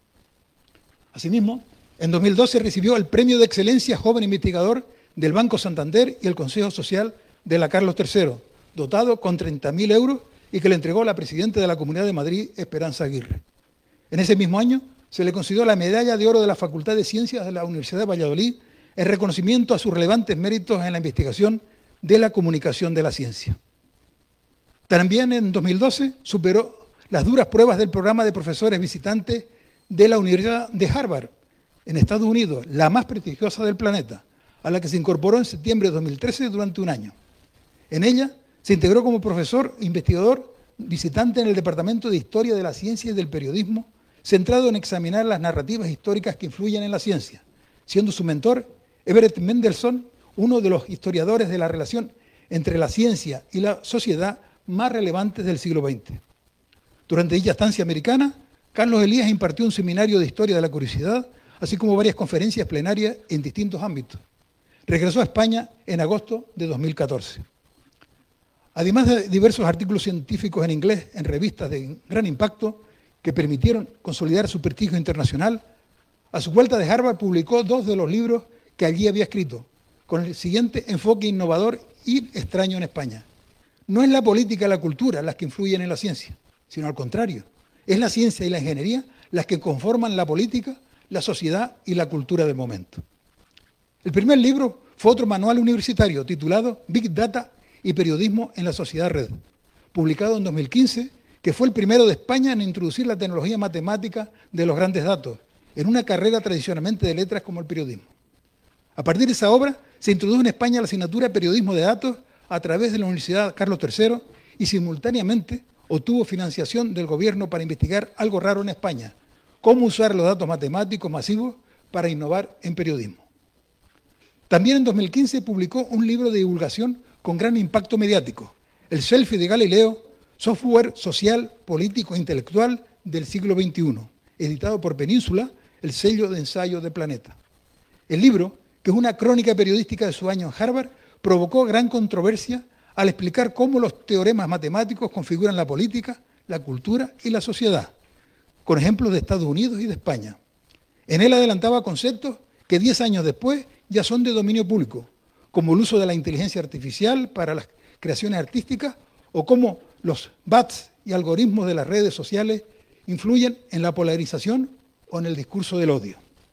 Asimismo, en 2012 recibió el Premio de Excelencia Joven Investigador del Banco Santander y el Consejo Social de la Carlos III, dotado con 30.000 euros y que le entregó la presidenta de la Comunidad de Madrid, Esperanza Aguirre. En ese mismo año se le concedió la Medalla de Oro de la Facultad de Ciencias de la Universidad de Valladolid en reconocimiento a sus relevantes méritos en la investigación de la comunicación de la ciencia. También en 2012 superó las duras pruebas del programa de profesores visitantes de la Universidad de Harvard, en Estados Unidos, la más prestigiosa del planeta, a la que se incorporó en septiembre de 2013 durante un año. En ella se integró como profesor investigador visitante en el Departamento de Historia de la Ciencia y del Periodismo, centrado en examinar las narrativas históricas que influyen en la ciencia, siendo su mentor Everett Mendelssohn, uno de los historiadores de la relación entre la ciencia y la sociedad más relevantes del siglo XX. Durante dicha estancia americana, Carlos Elías impartió un seminario de historia de la curiosidad, así como varias conferencias plenarias en distintos ámbitos. Regresó a España en agosto de 2014. Además de diversos artículos científicos en inglés en revistas de gran impacto que permitieron consolidar su prestigio internacional, a su vuelta de Harvard publicó 2 de los libros que allí había escrito, con el siguiente enfoque innovador y extraño en España. No es la política y la cultura las que influyen en la ciencia, sino al contrario. Es la ciencia y la ingeniería las que conforman la política, la sociedad y la cultura del momento. El primer libro fue otro manual universitario titulado Big Data y Periodismo en la Sociedad Red, publicado en 2015, que fue el primero de España en introducir la tecnología matemática de los grandes datos, en una carrera tradicionalmente de letras como el periodismo. A partir de esa obra, se introdujo en España la asignatura de Periodismo de Datos a través de la Universidad Carlos III y simultáneamente obtuvo financiación del gobierno para investigar algo raro en España: cómo usar los datos matemáticos masivos para innovar en periodismo. También en 2015 publicó un libro de divulgación con gran impacto mediático, El Selfie de Galileo, software social, político e intelectual del siglo XXI, editado por Península, el sello de ensayo de Planeta. El libro, que es una crónica periodística de su año en Harvard, provocó gran controversia al explicar cómo los teoremas matemáticos configuran la política, la cultura y la sociedad, con ejemplos de Estados Unidos y de España. En él adelantaba conceptos que 10 años después ya son de dominio público, como el uso de la inteligencia artificial para las creaciones artísticas o cómo los bots y algoritmos de las redes sociales influyen en la polarización o en el discurso del odio.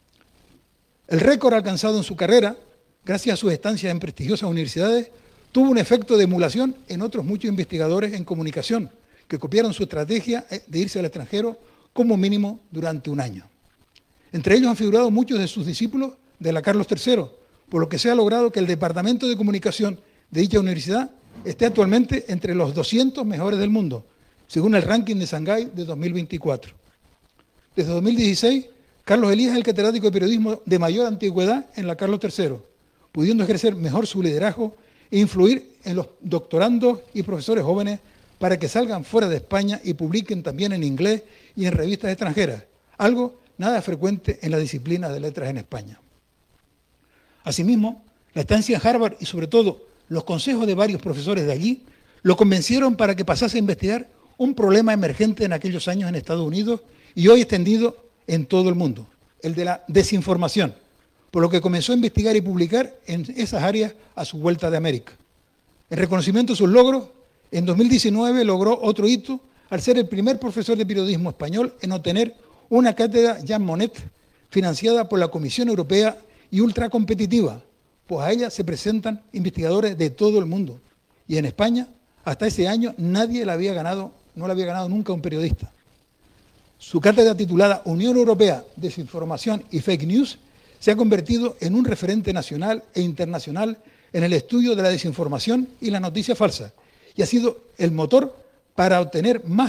El récord alcanzado en su carrera, gracias a sus estancias en prestigiosas universidades, tuvo un efecto de emulación en otros muchos investigadores en comunicación que copiaron su estrategia de irse al extranjero como mínimo durante un año. Entre ellos han figurado muchos de sus discípulos de la Carlos III, por lo que se ha logrado que el Departamento de Comunicación de dicha universidad esté actualmente entre los 200 mejores del mundo, según el ranking de Shanghái de 2024. Desde 2016, Carlos Elías es el catedrático de periodismo de mayor antigüedad en la Carlos III, pudiendo ejercer mejor su liderazgo e influir en los doctorandos y profesores jóvenes para que salgan fuera de España y publiquen también en inglés y en revistas extranjeras, algo nada frecuente en la disciplina de letras en España. Asimismo, la estancia en Harvard y sobre todo los consejos de varios profesores de allí lo convencieron para que pasase a investigar un problema emergente en aquellos años en Estados Unidos y hoy extendido en todo el mundo, el de la desinformación, por lo que comenzó a investigar y publicar en esas áreas a su vuelta de América. En reconocimiento de sus logros, en 2019 logró otro hito al ser el primer profesor de periodismo español en obtener una cátedra Jean Monnet financiada por la Comisión Europea y ultracompetitiva, pues a ella se presentan investigadores de todo el mundo. Y en España, hasta ese año, nadie no la había ganado nunca un periodista. Su cátedra titulada Unión Europea, Desinformación y Fake News se ha convertido en un referente nacional e internacional en el estudio de la desinformación y la noticia falsa, y ha sido el motor para obtener más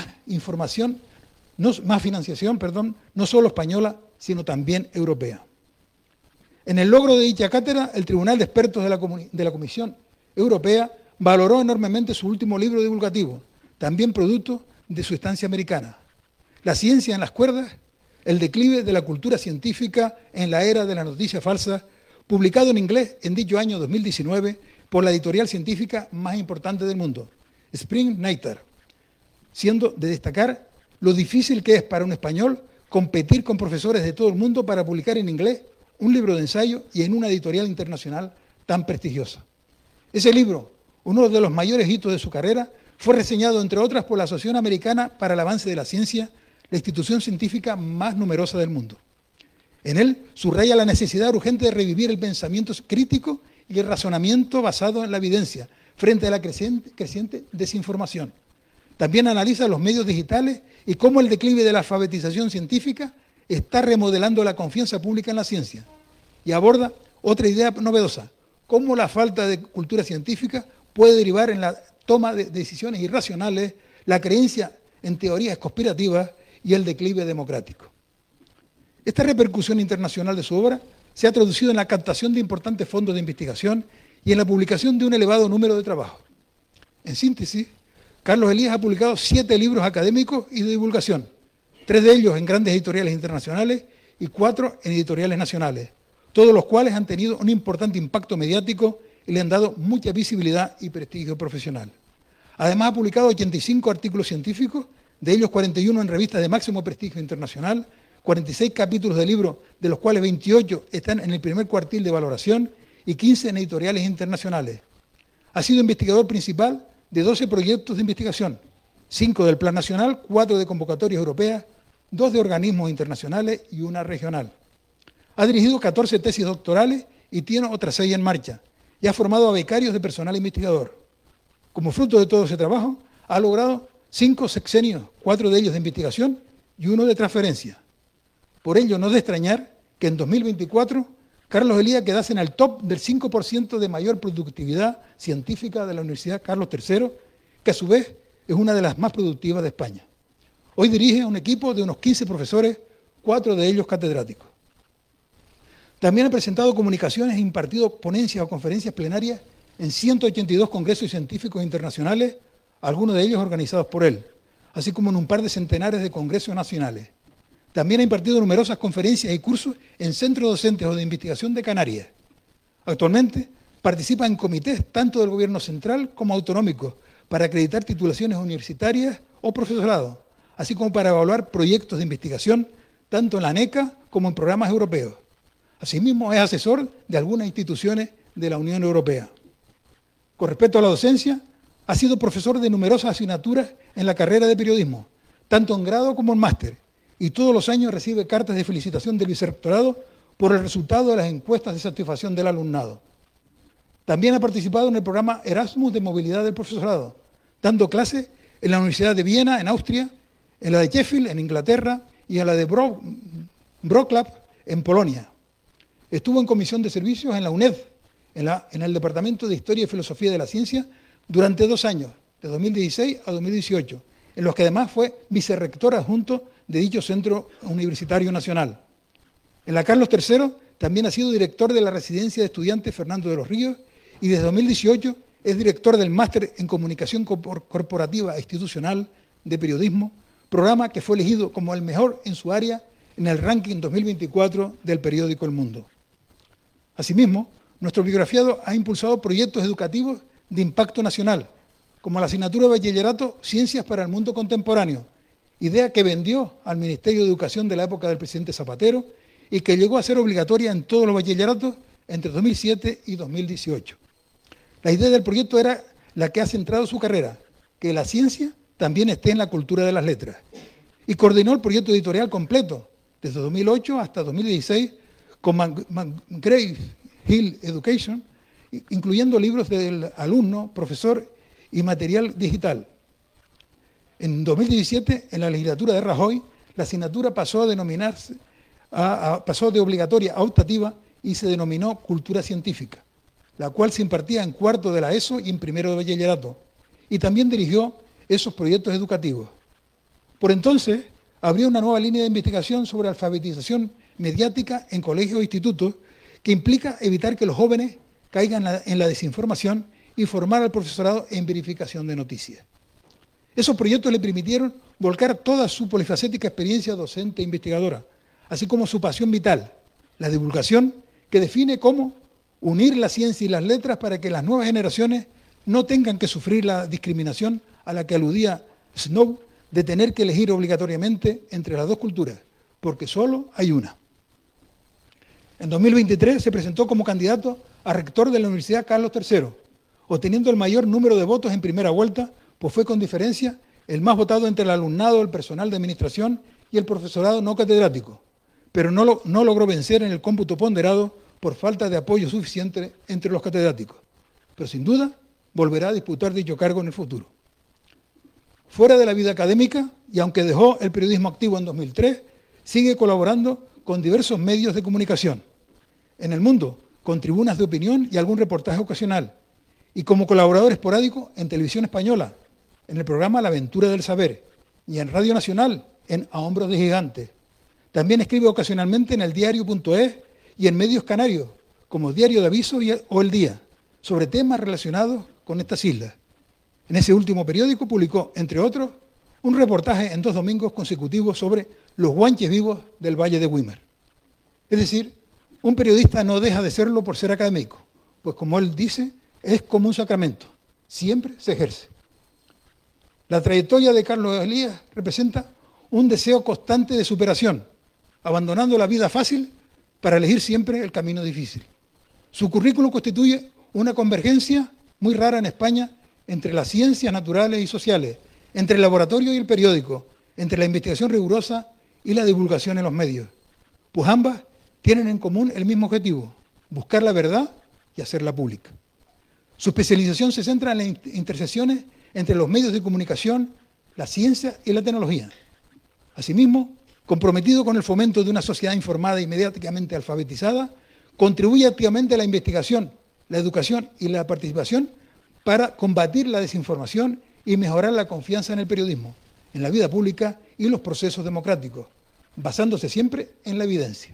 financiación, no solo española, sino también europea. En el logro de dicha cátedra, el Tribunal de Expertos de la Comisión Europea valoró enormemente su último libro divulgativo, también producto de su estancia americana, La ciencia en las cuerdas, el declive de la cultura científica en la era de la noticia falsa, publicado en inglés en dicho año 2019 por la editorial científica más importante del mundo, Spring Nature, siendo de destacar lo difícil que es para un español competir con profesores de todo el mundo para publicar en inglés un libro de ensayo y en una editorial internacional tan prestigiosa. Ese libro, uno de los mayores hitos de su carrera, fue reseñado, entre otras, por la Asociación Americana para el Avance de la Ciencia, la institución científica más numerosa del mundo. En él subraya la necesidad urgente de revivir el pensamiento crítico y el razonamiento basado en la evidencia frente a la creciente desinformación. También analiza los medios digitales y cómo el declive de la alfabetización científica está remodelando la confianza pública en la ciencia. Y aborda otra idea novedosa, cómo la falta de cultura científica puede derivar en la toma de decisiones irracionales, la creencia en teorías conspirativas y el declive democrático. Esta repercusión internacional de su obra se ha traducido en la captación de importantes fondos de investigación y en la publicación de un elevado número de trabajos. En síntesis, Carlos Elías ha publicado 7 libros académicos y de divulgación, 3 de ellos en grandes editoriales internacionales y 4 en editoriales nacionales, todos los cuales han tenido un importante impacto mediático y le han dado mucha visibilidad y prestigio profesional. Además ha publicado 85 artículos científicos, de ellos 41 en revistas de máximo prestigio internacional, 46 capítulos de libros, de los cuales 28 están en el primer cuartil de valoración y 15 en editoriales internacionales. Ha sido investigador principal de 12 proyectos de investigación, 5 del Plan Nacional, 4 de convocatorias europeas, 2 de organismos internacionales y 1 regional. Ha dirigido 14 tesis doctorales y tiene otras 6 en marcha, y ha formado a becarios de personal investigador. Como fruto de todo ese trabajo, ha logrado 5 sexenios, 4 de ellos de investigación y 1 de transferencia. Por ello, no es de extrañar que en 2024 Carlos Elías quedase en el top del 5% de mayor productividad científica de la Universidad Carlos III, que a su vez es una de las más productivas de España. Hoy dirige a un equipo de unos 15 profesores, 4 de ellos catedráticos. También ha presentado comunicaciones e impartido ponencias o conferencias plenarias en 182 congresos científicos internacionales, algunos de ellos organizados por él, así como en un par de centenares de congresos nacionales. También ha impartido numerosas conferencias y cursos en centros docentes o de investigación de Canarias. Actualmente participa en comités tanto del gobierno central como autonómicos para acreditar titulaciones universitarias o profesorado, así como para evaluar proyectos de investigación tanto en la ANECA como en programas europeos. Asimismo, es asesor de algunas instituciones de la Unión Europea. Con respecto a la docencia, ha sido profesor de numerosas asignaturas en la carrera de periodismo, tanto en grado como en máster, y todos los años recibe cartas de felicitación del vicerrectorado por el resultado de las encuestas de satisfacción del alumnado. También ha participado en el programa Erasmus de movilidad del profesorado, dando clases en la Universidad de Viena, en Austria, en la de Sheffield, en Inglaterra, y en la de Wrocław, en Polonia. Estuvo en comisión de servicios en la UNED, en el Departamento de Historia y Filosofía de la Ciencia, durante 2 años, de 2016 a 2018, en los que además fue vicerrector adjunto de dicho Centro Universitario Nacional. En la Carlos III también ha sido director de la Residencia de Estudiantes Fernando de los Ríos y desde 2018 es director del Máster en Comunicación Corporativa e Institucional de Periodismo, programa que fue elegido como el mejor en su área en el ranking 2024 del periódico El Mundo. Asimismo, nuestro biografiado ha impulsado proyectos educativos de impacto nacional, como la asignatura de Bachillerato Ciencias para el Mundo Contemporáneo, idea que vendió al Ministerio de Educación de la época del presidente Zapatero y que llegó a ser obligatoria en todos los bachilleratos entre 2007 y 2018. La idea del proyecto era la que ha centrado su carrera, que la ciencia también esté en la cultura de las letras. Y coordinó el proyecto editorial completo, desde 2008 hasta 2016, con McGraw Hill Education, incluyendo libros del alumno, profesor y material digital. En 2017, en la legislatura de Rajoy, la asignatura pasó de obligatoria a optativa y se denominó Cultura Científica, la cual se impartía en cuarto de la ESO y en primero de bachillerato, y también dirigió esos proyectos educativos. Por entonces, abrió una nueva línea de investigación sobre alfabetización mediática en colegios e institutos que implica evitar que los jóvenes caigan en la desinformación y formar al profesorado en verificación de noticias. Esos proyectos le permitieron volcar toda su polifacética experiencia docente e investigadora, así como su pasión vital, la divulgación, que define cómo unir la ciencia y las letras para que las nuevas generaciones no tengan que sufrir la discriminación a la que aludía Snow de tener que elegir obligatoriamente entre las dos culturas, porque solo hay una. En 2023 se presentó como candidato a rector de la Universidad Carlos III, obteniendo el mayor número de votos en primera vuelta, pues fue con diferencia el más votado entre el alumnado, el personal de administración y el profesorado no catedrático, pero no logró vencer en el cómputo ponderado por falta de apoyo suficiente entre los catedráticos. Pero sin duda volverá a disputar dicho cargo en el futuro. Fuera de la vida académica, y aunque dejó el periodismo activo en 2003, sigue colaborando con diversos medios de comunicación. En El Mundo, con tribunas de opinión y algún reportaje ocasional, y como colaborador esporádico en Televisión Española, en el programa La Aventura del Saber, y en Radio Nacional, en A Hombros de Gigante. También escribe ocasionalmente en el Diario.es y en medios canarios, como Diario de Aviso o El Día, sobre temas relacionados con estas islas. En ese último periódico publicó, entre otros, un reportaje en 2 domingos consecutivos sobre los guanches vivos del Valle de Weimar. Es decir, un periodista no deja de serlo por ser académico, pues como él dice, es como un sacramento, siempre se ejerce. La trayectoria de Carlos Elías representa un deseo constante de superación, abandonando la vida fácil para elegir siempre el camino difícil. Su currículum constituye una convergencia muy rara en España entre las ciencias naturales y sociales, entre el laboratorio y el periódico, entre la investigación rigurosa y la divulgación en los medios. Pues ambas tienen en común el mismo objetivo, buscar la verdad y hacerla pública. Su especialización se centra en las intersecciones entre los medios de comunicación, la ciencia y la tecnología. Asimismo, comprometido con el fomento de una sociedad informada y mediáticamente alfabetizada, contribuye activamente a la investigación, la educación y la participación para combatir la desinformación y mejorar la confianza en el periodismo, en la vida pública y los procesos democráticos, basándose siempre en la evidencia.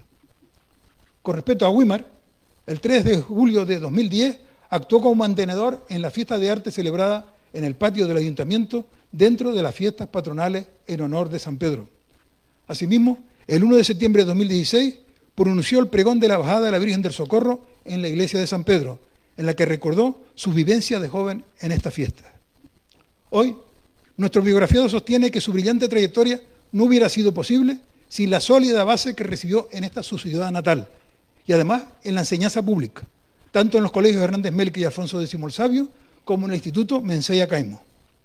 Con respecto a Weimar, el 3 de julio de 2010 actuó como mantenedor en la fiesta de arte celebrada en el patio del Ayuntamiento dentro de las fiestas patronales en honor de San Pedro. Asimismo, el 1 de septiembre de 2016 pronunció el pregón de la bajada de la Virgen del Socorro en la iglesia de San Pedro, en la que recordó su vivencia de joven en esta fiesta. Hoy, nuestro biografiado sostiene que su brillante trayectoria no hubiera sido posible sin la sólida base que recibió en esta su ciudad natal y además en la enseñanza pública, tanto en los colegios Hernández Melque y Alfonso X el Sabio como en el Instituto Mensei Caimo.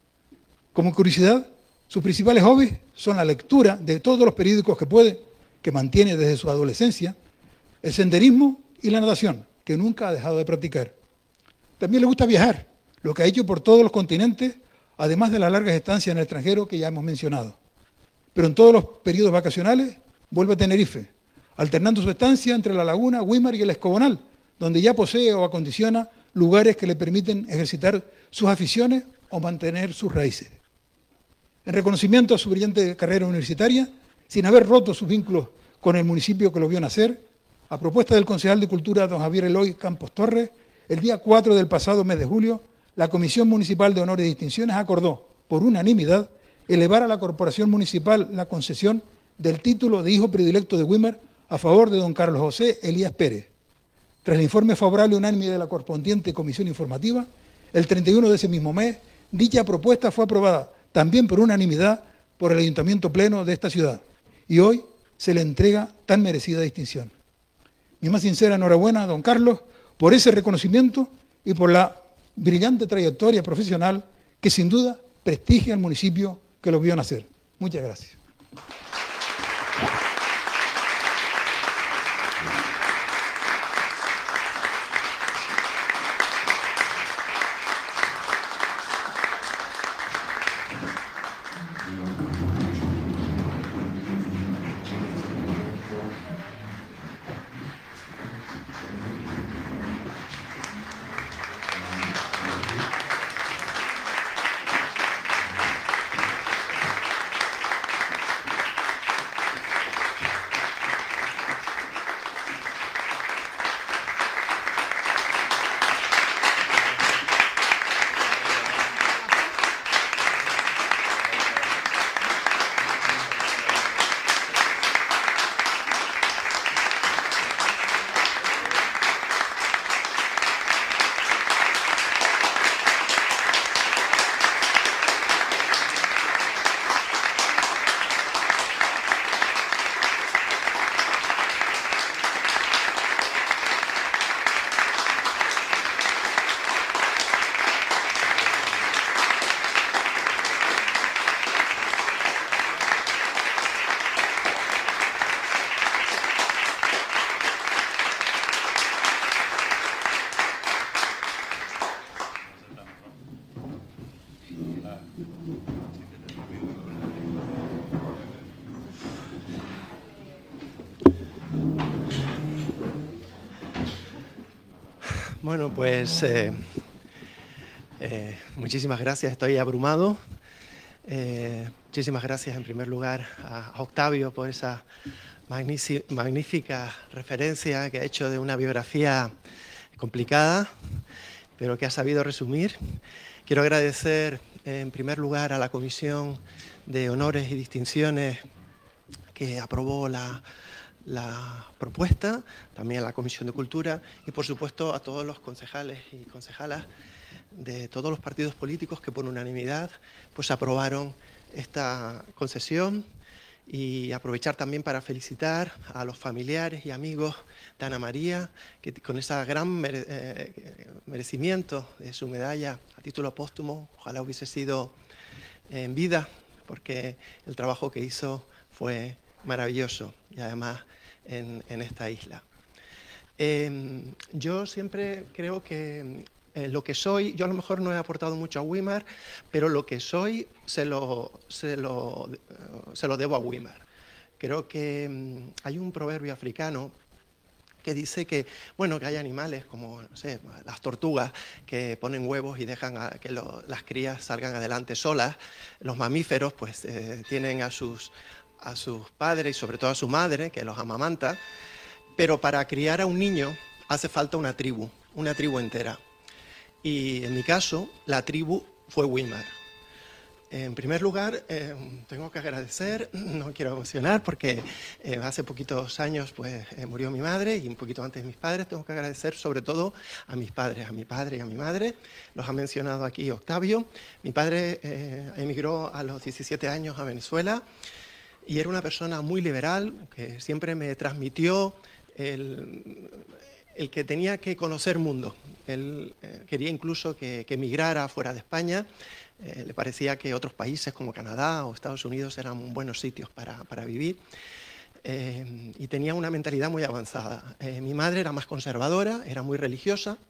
Como curiosidad, sus principales hobbies son la lectura de todos los periódicos que puede, que mantiene desde su adolescencia, el senderismo y la natación, que nunca ha dejado de practicar. También le gusta viajar, lo que ha hecho por todos los continentes, además de las largas estancias en el extranjero que ya hemos mencionado. Pero en todos los periodos vacacionales vuelve a Tenerife, alternando su estancia entre La Laguna, Weimar y el Escobonal, donde ya posee o acondiciona lugares que le permiten ejercitar sus aficiones o mantener sus raíces. En reconocimiento a su brillante carrera universitaria, sin haber roto sus vínculos con el municipio que lo vio nacer, a propuesta del concejal de Cultura, don Javier Eloy Campos Torres, el día 4 del pasado mes de julio, la Comisión Municipal de Honores y Distinciones acordó, por unanimidad, elevar a la Corporación Municipal la concesión del título de hijo predilecto de Weimar a favor de don Carlos José Elías Pérez. Tras el informe favorable unánime de la correspondiente comisión informativa, el 31 de ese mismo mes, dicha propuesta fue aprobada también por unanimidad por el Ayuntamiento Pleno de esta ciudad y hoy se le entrega tan merecida distinción. Mi más sincera enhorabuena a don Carlos por ese reconocimiento y por la brillante trayectoria profesional que sin duda prestigia al municipio que lo vio nacer. Muchas gracias. Bueno, pues muchísimas gracias, estoy abrumado. Muchísimas gracias en primer lugar a Octavio por esa magnífica referencia que ha hecho de una biografía complicada, pero que ha sabido resumir. Quiero agradecer en primer lugar a la Comisión de Honores y Distinciones que aprobó la propuesta, también a la Comisión de Cultura y por supuesto a todos los concejales y concejalas de todos los partidos políticos que por unanimidad pues aprobaron esta concesión, y aprovechar también para felicitar a los familiares y amigos de Ana María, que con ese gran merecimiento de su medalla a título póstumo, ojalá hubiese sido en vida, porque el trabajo que hizo fue maravilloso y además en esta isla. Yo siempre creo que lo que soy, yo a lo mejor no he aportado mucho a Weimar, pero lo que soy se lo debo a Weimar. Creo que hay un proverbio africano que dice que, bueno, que hay animales como, no sé, las tortugas que ponen huevos y dejan que las crías salgan adelante solas. Los mamíferos pues tienen a sus padres y sobre todo a su madre, que los amamanta, pero para criar a un niño hace falta una tribu entera. Y en mi caso, la tribu fue Weimar. En primer lugar, tengo que agradecer, no quiero emocionar porque hace poquitos años pues, murió mi madre y un poquito antes mis padres. Tengo que agradecer sobre todo a mis padres, a mi padre y a mi madre. Los ha mencionado aquí Octavio. Mi padre emigró a los 17 años a Venezuela y era una persona muy liberal que siempre me transmitió el que tenía que conocer mundo. Él quería incluso que emigrara fuera de España. Le parecía que otros países como Canadá o Estados Unidos eran buenos sitios para vivir. Y tenía una mentalidad muy avanzada. Mi madre era más conservadora, era muy religiosa.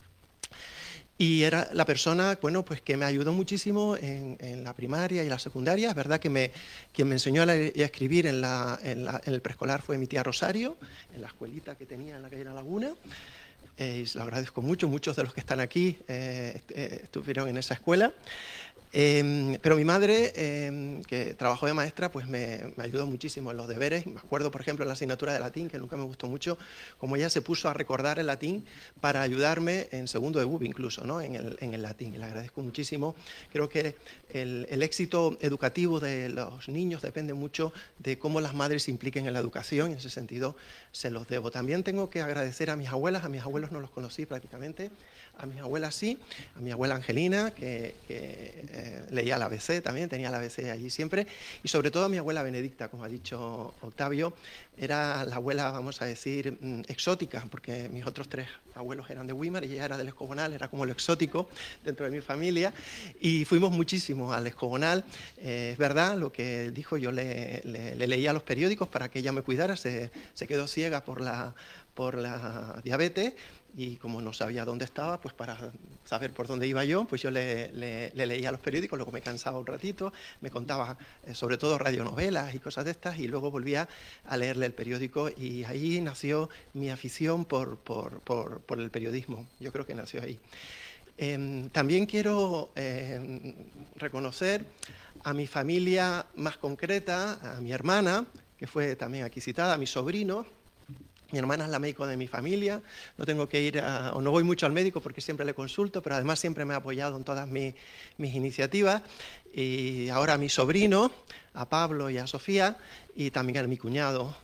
Y era la persona, bueno, pues que me ayudó muchísimo en la primaria y la secundaria. Es verdad que quien me enseñó a leer y a escribir en el preescolar fue mi tía Rosario, en la escuelita que tenía en la calle La Laguna. Y lo agradezco mucho, muchos de los que están aquí estuvieron en esa escuela. Pero mi madre, que trabajó de maestra, pues me ayudó muchísimo en los deberes. Me acuerdo, por ejemplo, en la asignatura de latín, que nunca me gustó mucho, como ella se puso a recordar el latín para ayudarme en segundo de BUP incluso, ¿no? en el latín. Y le agradezco muchísimo. Creo que el éxito educativo de los niños depende mucho de cómo las madres se impliquen en la educación. En ese sentido, se los debo. También tengo que agradecer a mis abuelas. A mis abuelos no los conocí prácticamente. A mis abuelas sí, a mi abuela Angelina, que leía la ABC también, tenía la ABC allí siempre, y sobre todo a mi abuela Benedicta, como ha dicho Octavio, era la abuela, vamos a decir, exótica, porque mis otros tres abuelos eran de Weimar y ella era del Escobonal, era como lo exótico dentro de mi familia, y fuimos muchísimo al Escobonal. Es verdad lo que dijo, yo le leía los periódicos para que ella me cuidara, se quedó ciega por la diabetes, y como no sabía dónde estaba, pues para saber por dónde iba yo, pues yo le leía los periódicos, luego me cansaba un ratito, me contaba sobre todo radionovelas y cosas de estas, y luego volvía a leerle el periódico, y ahí nació mi afición por el periodismo. Yo creo que nació ahí. También quiero reconocer a mi familia más concreta, a mi hermana, que fue también aquí citada, a mi sobrino. Mi hermana es la médico de mi familia, no tengo que ir o no voy mucho al médico porque siempre le consulto, pero además siempre me ha apoyado en todas mis iniciativas. Y ahora a mi sobrino, a Pablo y a Sofía, y también a mi cuñado,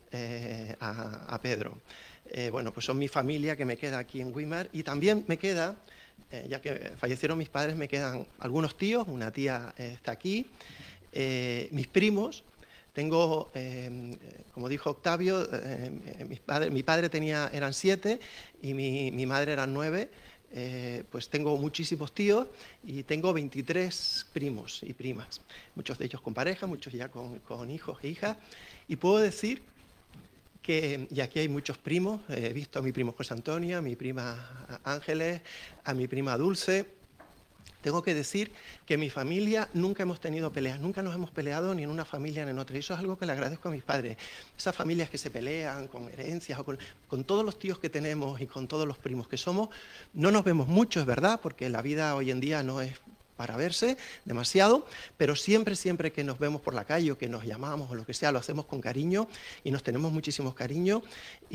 a Pedro. Bueno, pues son mi familia que me queda aquí en Weimar, y también me queda, ya que fallecieron mis padres, me quedan algunos tíos, una tía está aquí, mis primos. Tengo, como dijo Octavio, mi padre eran 7 y mi madre eran 9. Pues tengo muchísimos tíos y tengo 23 primos y primas. Muchos de ellos con pareja, muchos ya con hijos e hijas. Y puedo decir que, y aquí hay muchos primos, he visto a mi primo José Antonio, a mi prima Ángeles, a mi prima Dulce. Tengo que decir que en mi familia nunca hemos tenido peleas, nunca nos hemos peleado ni en una familia ni en otra. Y eso es algo que le agradezco a mis padres. Esas familias que se pelean con herencias o con todos los tíos que tenemos y con todos los primos que somos, no nos vemos mucho, es verdad, porque la vida hoy en día no es para verse demasiado, pero siempre que nos vemos por la calle o que nos llamamos o lo que sea, lo hacemos con cariño y nos tenemos muchísimo cariño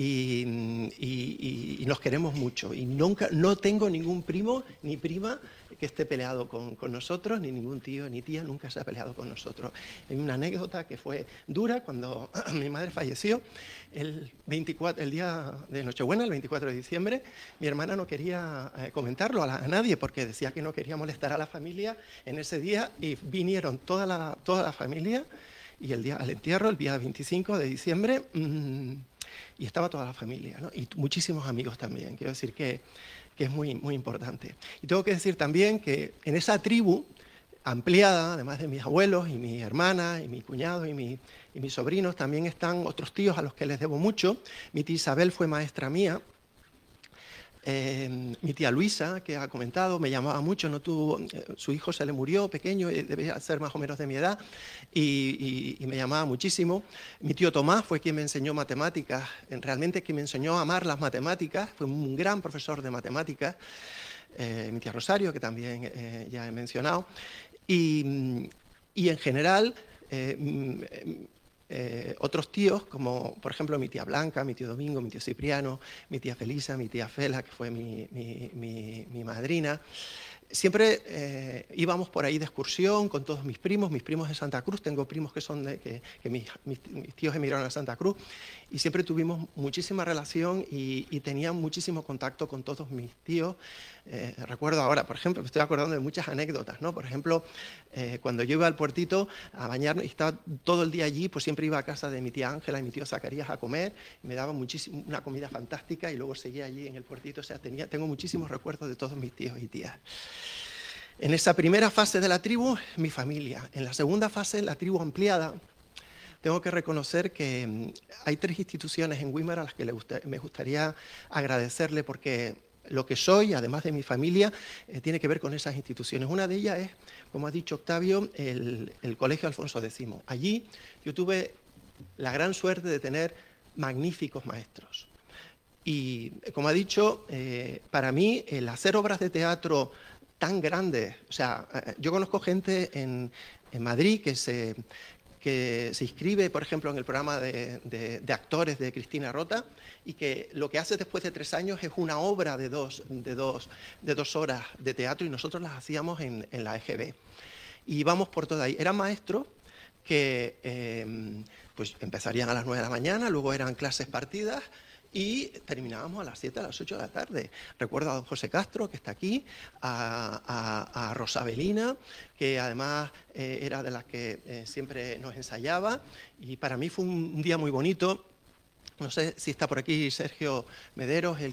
y nos queremos mucho. Y nunca, no tengo ningún primo ni prima que esté peleado con nosotros, ni ningún tío ni tía nunca se ha peleado con nosotros. Hay una anécdota que fue dura cuando mi madre falleció, el día de Nochebuena, el 24 de diciembre, mi hermana no quería comentarlo a nadie porque decía que no quería molestar a la familia en ese día, y vinieron toda la familia, y al entierro, el día 25 de diciembre, y estaba toda la familia, ¿no? Y muchísimos amigos también. Quiero decir que es muy, muy importante. Y tengo que decir también que en esa tribu ampliada, además de mis abuelos y mi hermana y mi cuñado y mis sobrinos, también están otros tíos a los que les debo mucho. Mi tía Isabel fue maestra mía. Mi tía Luisa, que ha comentado, me llamaba mucho, su hijo se le murió pequeño, debía ser más o menos de mi edad, y me llamaba muchísimo. Mi tío Tomás fue quien me enseñó matemáticas, realmente quien me enseñó a amar las matemáticas, fue un gran profesor de matemáticas. Mi tía Rosario, que también ya he mencionado, y en general otros tíos, como por ejemplo mi tía Blanca, mi tío Domingo, mi tío Cipriano, mi tía Felisa, mi tía Fela, que fue mi madrina. Siempre íbamos por ahí de excursión con todos mis primos de Santa Cruz. Tengo primos que son que mis tíos emigraron a Santa Cruz, y siempre tuvimos muchísima relación y tenía muchísimo contacto con todos mis tíos. Recuerdo ahora, por ejemplo, me estoy acordando de muchas anécdotas, ¿no? Por ejemplo, cuando yo iba al puertito a bañarme y estaba todo el día allí, pues siempre iba a casa de mi tía Ángela y mi tío Zacarías a comer, y me daban una comida fantástica, y luego seguía allí en el puertito. O sea, tengo muchísimos recuerdos de todos mis tíos y tías. En esa primera fase de la tribu, mi familia. En la segunda fase, la tribu ampliada, tengo que reconocer que hay 3 instituciones en Weimar a las que me gustaría agradecerle, porque lo que soy, además de mi familia, tiene que ver con esas instituciones. Una de ellas es, como ha dicho Octavio, el Colegio Alfonso X. Allí yo tuve la gran suerte de tener magníficos maestros. Y, como ha dicho, para mí el hacer obras de teatro tan grandes, o sea, yo conozco gente en Madrid que se inscribe, por ejemplo, en el programa de actores de Cristina Rota, y que lo que hace después de 3 años es una obra de dos horas de teatro, y nosotros las hacíamos en la EGB. Y íbamos por todo ahí. Eran maestros que pues empezarían a las 9 de la mañana, luego eran clases partidas, y terminábamos a las 7, a las 8 de la tarde. Recuerdo a don José Castro, que está aquí, a Rosabelina, que además era de las que siempre nos ensayaba, y para mí fue un día muy bonito. No sé si está por aquí Sergio Mederos,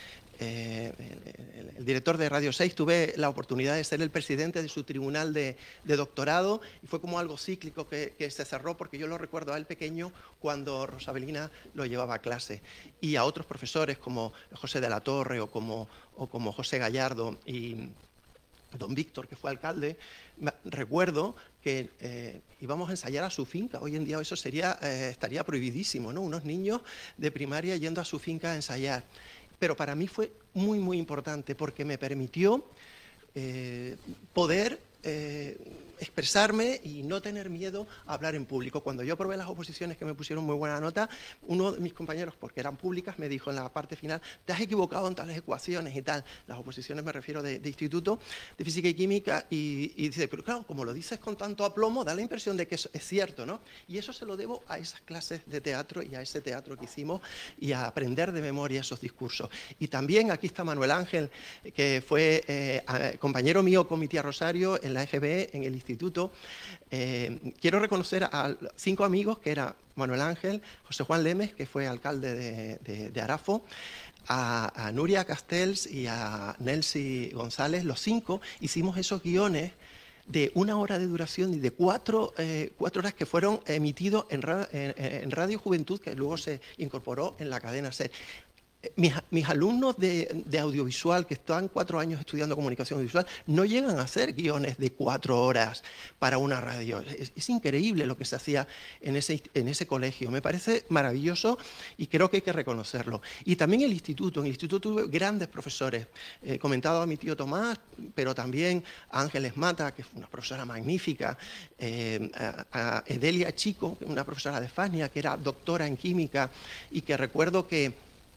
el director de Radio 6. Tuve la oportunidad de ser el presidente de su tribunal de doctorado, y fue como algo cíclico que se cerró, porque yo lo recuerdo a él pequeño cuando Rosabelina lo llevaba a clase, y a otros profesores como José de la Torre o como José Gallardo y don Víctor, que fue alcalde. Recuerdo que íbamos a ensayar a su finca. Hoy en día eso estaría prohibidísimo, ¿no? Unos niños de primaria yendo a su finca a ensayar. Pero para mí fue muy, muy importante, porque me permitió poder expresarme y no tener miedo a hablar en público. Cuando yo aprobé las oposiciones, que me pusieron muy buena nota, uno de mis compañeros, porque eran públicas, me dijo en la parte final: te has equivocado en tales ecuaciones y tal. Las oposiciones me refiero de instituto, de física y química, y dice, pero claro, como lo dices con tanto aplomo, da la impresión de que eso es cierto, ¿no? Y eso se lo debo a esas clases de teatro y a ese teatro que hicimos, y a aprender de memoria esos discursos. Y también aquí está Manuel Ángel, que fue compañero mío con mi tía Rosario en la EGB, en el instituto. Quiero reconocer a 5 amigos, que era Manuel Ángel, José Juan Lemes, que fue alcalde de Arafo, a Nuria Castells y a Nelsi González. Los 5 hicimos esos guiones de 1 hora de duración y de 4 horas, que fueron emitidos en Radio Juventud, que luego se incorporó en la cadena SER. Mis alumnos de audiovisual, que están 4 años estudiando comunicación audiovisual, no llegan a hacer guiones de 4 horas para una radio. Es increíble lo que se hacía en ese colegio. Me parece maravilloso, y creo que hay que reconocerlo. Y también el instituto. En el instituto tuve grandes profesores. He comentado a mi tío Tomás, pero también a Ángeles Mata, que fue una profesora magnífica, a Edelia Chico, una profesora de Fania, que era doctora en química, y que recuerdo que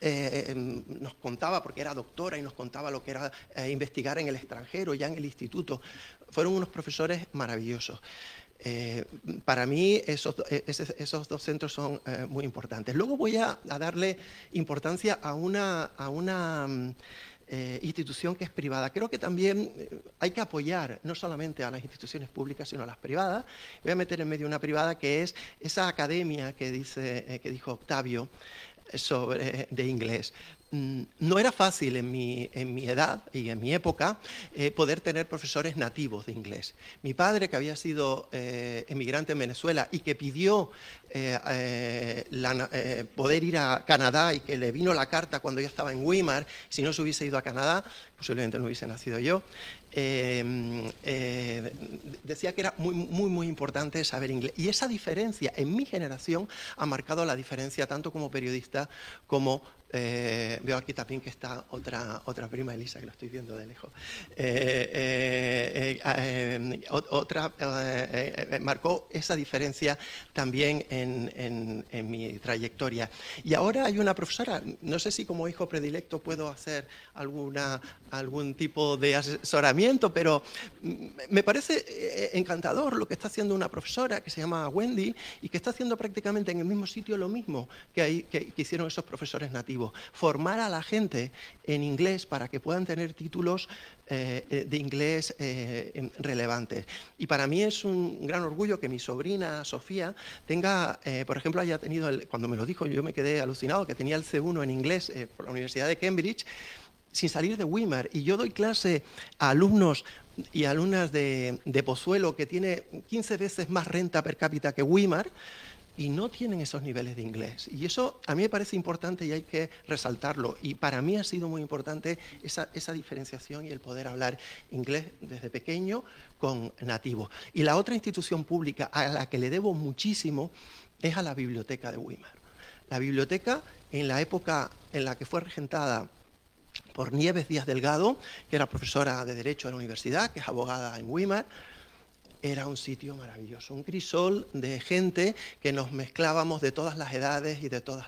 nos contaba, porque era doctora y nos contaba lo que era investigar en el extranjero, ya en el instituto. Fueron unos profesores maravillosos. Para mí esos dos centros son muy importantes. Luego voy a darle importancia a una institución que es privada. Creo que también hay que apoyar no solamente a las instituciones públicas, sino a las privadas. Voy a meter en medio una privada que es esa academia que dijo Octavio de inglés. No era fácil en mi edad y en mi época poder tener profesores nativos de inglés. Mi padre, que había sido emigrante en Venezuela y que pidió poder ir a Canadá y que le vino la carta cuando yo estaba en Weimar, si no se hubiese ido a Canadá, posiblemente no hubiese nacido yo, decía que era muy importante saber inglés. Y esa diferencia en mi generación ha marcado la diferencia tanto como periodista como veo aquí también que está otra prima, Elisa, que lo estoy viendo de lejos. Marcó esa diferencia también en mi trayectoria. Y ahora hay una profesora, no sé si como hijo predilecto puedo hacer algún tipo de asesoramiento, pero me parece encantador lo que está haciendo una profesora que se llama Wendy y que está haciendo prácticamente en el mismo sitio lo mismo que hicieron esos profesores nativos. Formar a la gente en inglés para que puedan tener títulos de inglés relevantes. Y para mí es un gran orgullo que mi sobrina Sofía tenga, por ejemplo, haya tenido, cuando me lo dijo yo me quedé alucinado, que tenía el C1 en inglés por la Universidad de Cambridge, sin salir de Weimar. Y yo doy clase a alumnos y alumnas de Pozuelo que tiene 15 veces más renta per cápita que Weimar, y no tienen esos niveles de inglés. Y eso a mí me parece importante y hay que resaltarlo. Y para mí ha sido muy importante esa diferenciación y el poder hablar inglés desde pequeño con nativos. Y la otra institución pública a la que le debo muchísimo es a la Biblioteca de Weimar. La biblioteca, en la época en la que fue regentada por Nieves Díaz Delgado, que era profesora de Derecho en la universidad, que es abogada en Weimar, era un sitio maravilloso, un crisol de gente que nos mezclábamos de todas las edades y de todas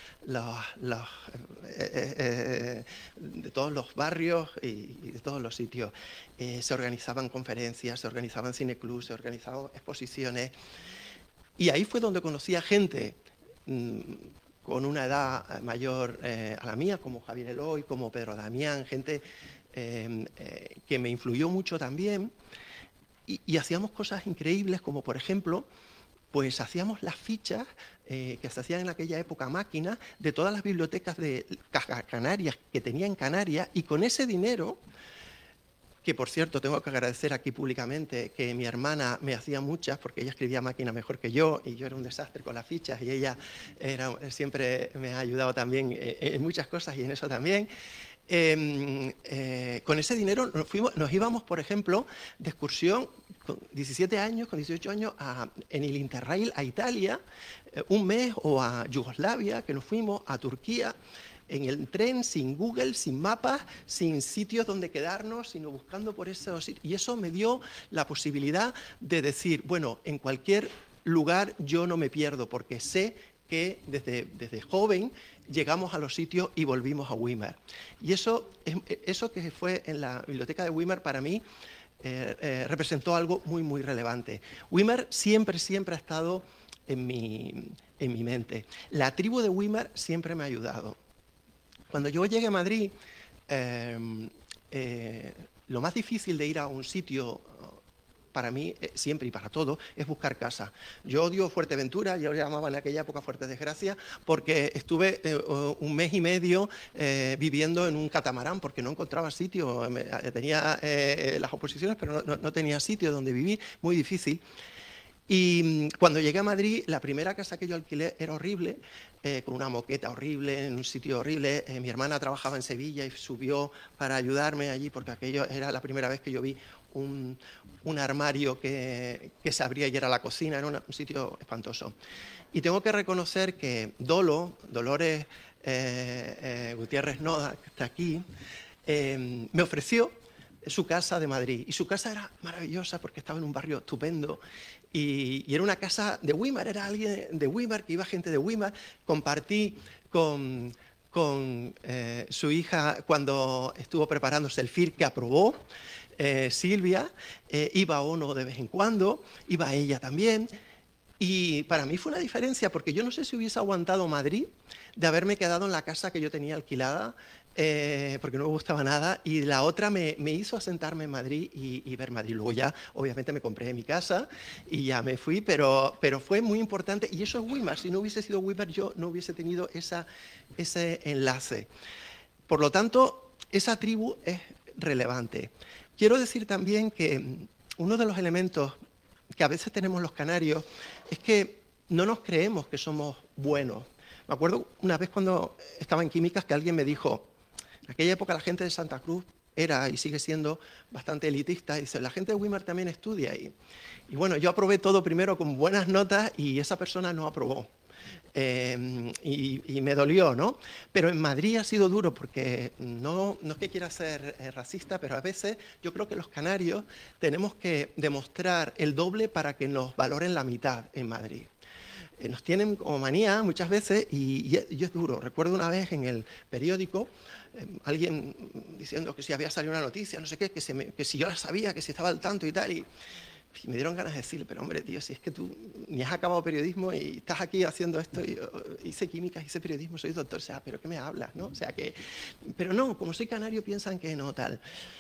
de todos los barrios y de todos los sitios. Se organizaban conferencias, se organizaban cineclubs, se organizaban exposiciones. Y ahí fue donde conocí a gente con una edad mayor a la mía, como Javier Eloy, como Pedro Damián, gente que me influyó mucho también. Y hacíamos cosas increíbles, como por ejemplo, pues hacíamos las fichas que se hacían en aquella época a máquina de todas las bibliotecas de Canarias que tenía en Canarias, y con ese dinero, que por cierto tengo que agradecer aquí públicamente que mi hermana me hacía muchas, porque ella escribía a máquina mejor que yo y yo era un desastre con las fichas, y ella siempre me ha ayudado también en muchas cosas y en eso también. Con ese dinero nos íbamos, por ejemplo, de excursión con 17 años, con 18 años, en el Interrail a Italia, un mes, o a Yugoslavia, que nos fuimos a Turquía, en el tren, sin Google, sin mapas, sin sitios donde quedarnos, sino buscando por esos sitios. Y eso me dio la posibilidad de decir, bueno, en cualquier lugar yo no me pierdo, porque sé que desde joven llegamos a los sitios y volvimos a Weimar. Y eso que fue en la biblioteca de Weimar para mí representó algo muy relevante. Weimar siempre ha estado en mi mente. La tribu de Weimar siempre me ha ayudado. Cuando yo llegué a Madrid, lo más difícil de ir a un sitio para mí, siempre y para todo, es buscar casa. Yo odio Fuerteventura, yo lo llamaba en aquella época Fuerte Desgracia, porque estuve un mes y medio viviendo en un catamarán, porque no encontraba sitio. Tenía las oposiciones, pero no tenía sitio donde vivir, muy difícil. Y cuando llegué a Madrid, la primera casa que yo alquilé era horrible, con una moqueta horrible, en un sitio horrible. Mi hermana trabajaba en Sevilla y subió para ayudarme allí, porque aquello era la primera vez que yo vi un armario que se abría y era la cocina, era un sitio espantoso. Y tengo que reconocer que Dolores Gutiérrez Noda, que está aquí, me ofreció su casa de Madrid. Y su casa era maravillosa porque estaba en un barrio estupendo. Y era una casa de Weimar, era alguien de Weimar, que iba gente de Weimar. Compartí con con su hija cuando estuvo preparándose el FIR, que aprobó. Silvia, iba Ono de vez en cuando, iba ella también. Y para mí fue una diferencia, porque yo no sé si hubiese aguantado Madrid de haberme quedado en la casa que yo tenía alquilada, porque no me gustaba nada, y la otra me hizo asentarme en Madrid y ver Madrid. Luego ya, obviamente, me compré mi casa y ya me fui, pero fue muy importante, y eso es Weimar. Si no hubiese sido Weimar, yo no hubiese tenido ese enlace. Por lo tanto, esa tribu es relevante. Quiero decir también que uno de los elementos que a veces tenemos los canarios es que no nos creemos que somos buenos. Me acuerdo una vez cuando estaba en químicas que alguien me dijo, en aquella época la gente de Santa Cruz era y sigue siendo bastante elitista, y dice, la gente de Weimar también estudia ahí. Y bueno, yo aprobé todo primero con buenas notas y esa persona no aprobó. Y me dolió, ¿no? Pero en Madrid ha sido duro porque no es que quiera ser racista, pero a veces yo creo que los canarios tenemos que demostrar el doble para que nos valoren la mitad en Madrid. Nos tienen como manía muchas veces y es duro. Recuerdo una vez en el periódico alguien diciendo que si había salido una noticia, no sé qué, que si yo la sabía, que si estaba al tanto y tal, y me dieron ganas de decirle, pero hombre, tío, si es que tú ni has acabado periodismo y estás aquí haciendo esto, y hice químicas, hice periodismo, soy doctor, o sea, ¿pero qué me hablas, no? O sea, que, pero no, como soy canario piensan que no, tal.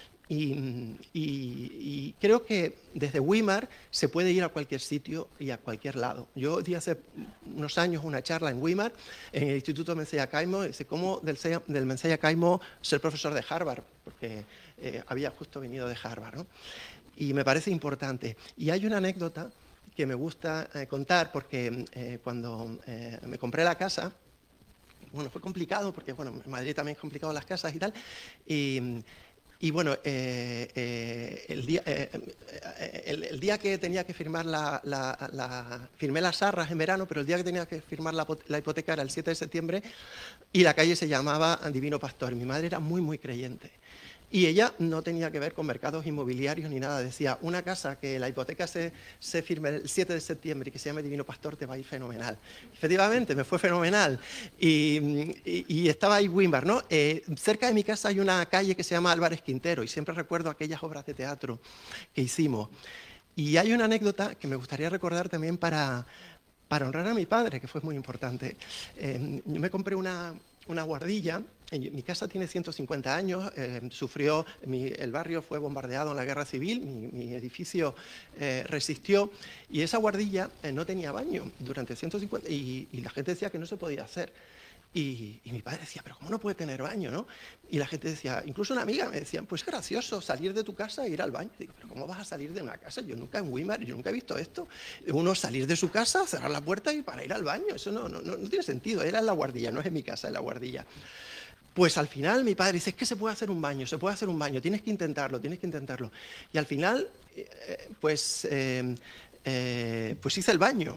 Y creo que desde Weimar se puede ir a cualquier sitio y a cualquier lado. Yo di hace unos años una charla en Weimar, en el Instituto Mensella Caimo, dice cómo del Mensella Caimo ser profesor de Harvard, porque había justo venido de Harvard, ¿no? Y me parece importante. Y hay una anécdota que me gusta contar, porque cuando me compré la casa, bueno, fue complicado, porque bueno, en Madrid también es complicado las casas y tal, y bueno, el día que tenía que firmar firmé las arras en verano, pero el día que tenía que firmar la hipoteca era el 7 de septiembre y la calle se llamaba Divino Pastor. Mi madre era muy, muy creyente. Y ella no tenía que ver con mercados inmobiliarios ni nada. Decía, una casa que la hipoteca se firme el 7 de septiembre y que se llame Divino Pastor te va a ir fenomenal. Efectivamente, me fue fenomenal. Y estaba ahí Weimar, ¿no? Cerca de mi casa hay una calle que se llama Álvarez Quintero y siempre recuerdo aquellas obras de teatro que hicimos. Y hay una anécdota que me gustaría recordar también para honrar a mi padre, que fue muy importante. Yo me compré una guardilla. Mi casa tiene 150 años, el barrio fue bombardeado en la guerra civil, mi edificio resistió y esa guardilla no tenía baño durante 150 y la gente decía que no se podía hacer. Y mi padre decía, pero ¿cómo no puede tener baño, no? Y la gente decía, incluso una amiga me decía, pues es gracioso salir de tu casa e ir al baño. Y digo, pero ¿cómo vas a salir de una casa? Yo nunca en Weimar, yo nunca he visto esto. Uno salir de su casa, cerrar la puerta y para ir al baño. Eso no tiene sentido. Era en la guardilla, no es en mi casa, en la guardilla. Pues al final mi padre dice, es que se puede hacer un baño, tienes que intentarlo. Y al final, pues hice el baño.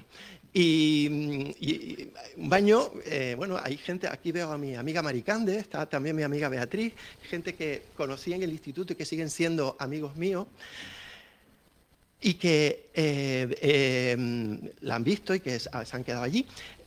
Y un baño, bueno, hay gente, aquí veo a mi amiga Maricande, está también mi amiga Beatriz, gente que conocí en el instituto y que siguen siendo amigos míos y que la han visto y que se han quedado allí.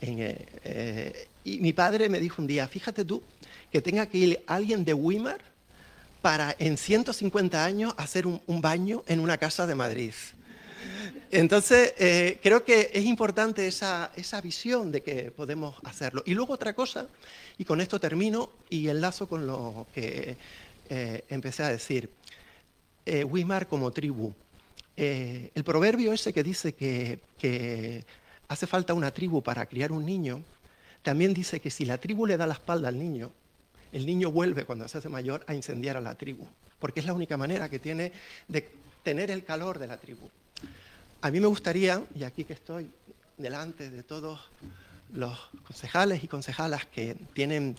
Y mi padre me dijo un día, fíjate tú, que tenga que ir alguien de Weimar para en 150 años hacer un baño en una casa de Madrid. Entonces, creo que es importante esa visión de que podemos hacerlo. Y luego otra cosa, y con esto termino y enlazo con lo que empecé a decir. Weimar como tribu. El proverbio ese que dice que hace falta una tribu para criar un niño, también dice que si la tribu le da la espalda al niño, el niño vuelve cuando se hace mayor a incendiar a la tribu, porque es la única manera que tiene de tener el calor de la tribu. A mí me gustaría, y aquí que estoy delante de todos los concejales y concejalas que tienen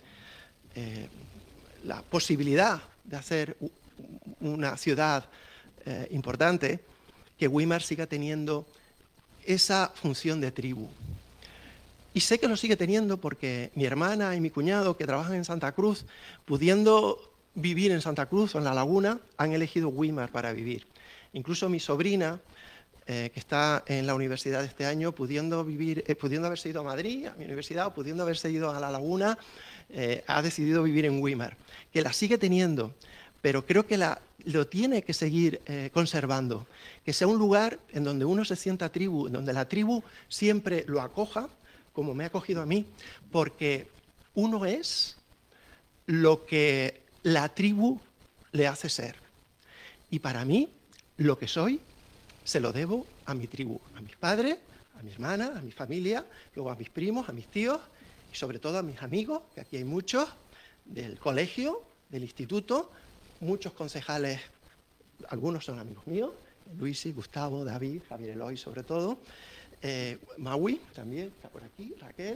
la posibilidad de hacer una ciudad importante, que Weimar siga teniendo esa función de tribu. Y sé que lo sigue teniendo porque mi hermana y mi cuñado, que trabajan en Santa Cruz, pudiendo vivir en Santa Cruz o en La Laguna, han elegido Weimar para vivir. Incluso mi sobrina que está en la universidad este año, pudiendo haberse ido a Madrid, a mi universidad, o pudiendo haberse ido a La Laguna, ha decidido vivir en Weimar, que la sigue teniendo, pero creo que lo tiene que seguir conservando, que sea un lugar en donde uno se sienta tribu, en donde la tribu siempre lo acoja, como me ha acogido a mí, porque uno es lo que la tribu le hace ser. Y para mí, lo que soy, se lo debo a mi tribu, a mis padres, a mi hermana, a mi familia, luego a mis primos, a mis tíos y sobre todo a mis amigos, que aquí hay muchos, del colegio, del instituto, muchos concejales, algunos son amigos míos, Luisi, Gustavo, David, Javier Eloy sobre todo, Maui también está por aquí, Raquel,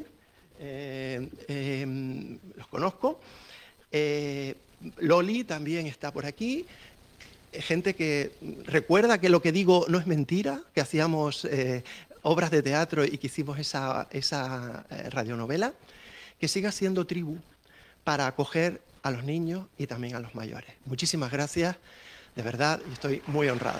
los conozco, Loli también está por aquí, gente que recuerda que lo que digo no es mentira, que hacíamos obras de teatro y que hicimos esa radionovela, que siga siendo tribu para acoger a los niños y también a los mayores. Muchísimas gracias, de verdad, y estoy muy honrado.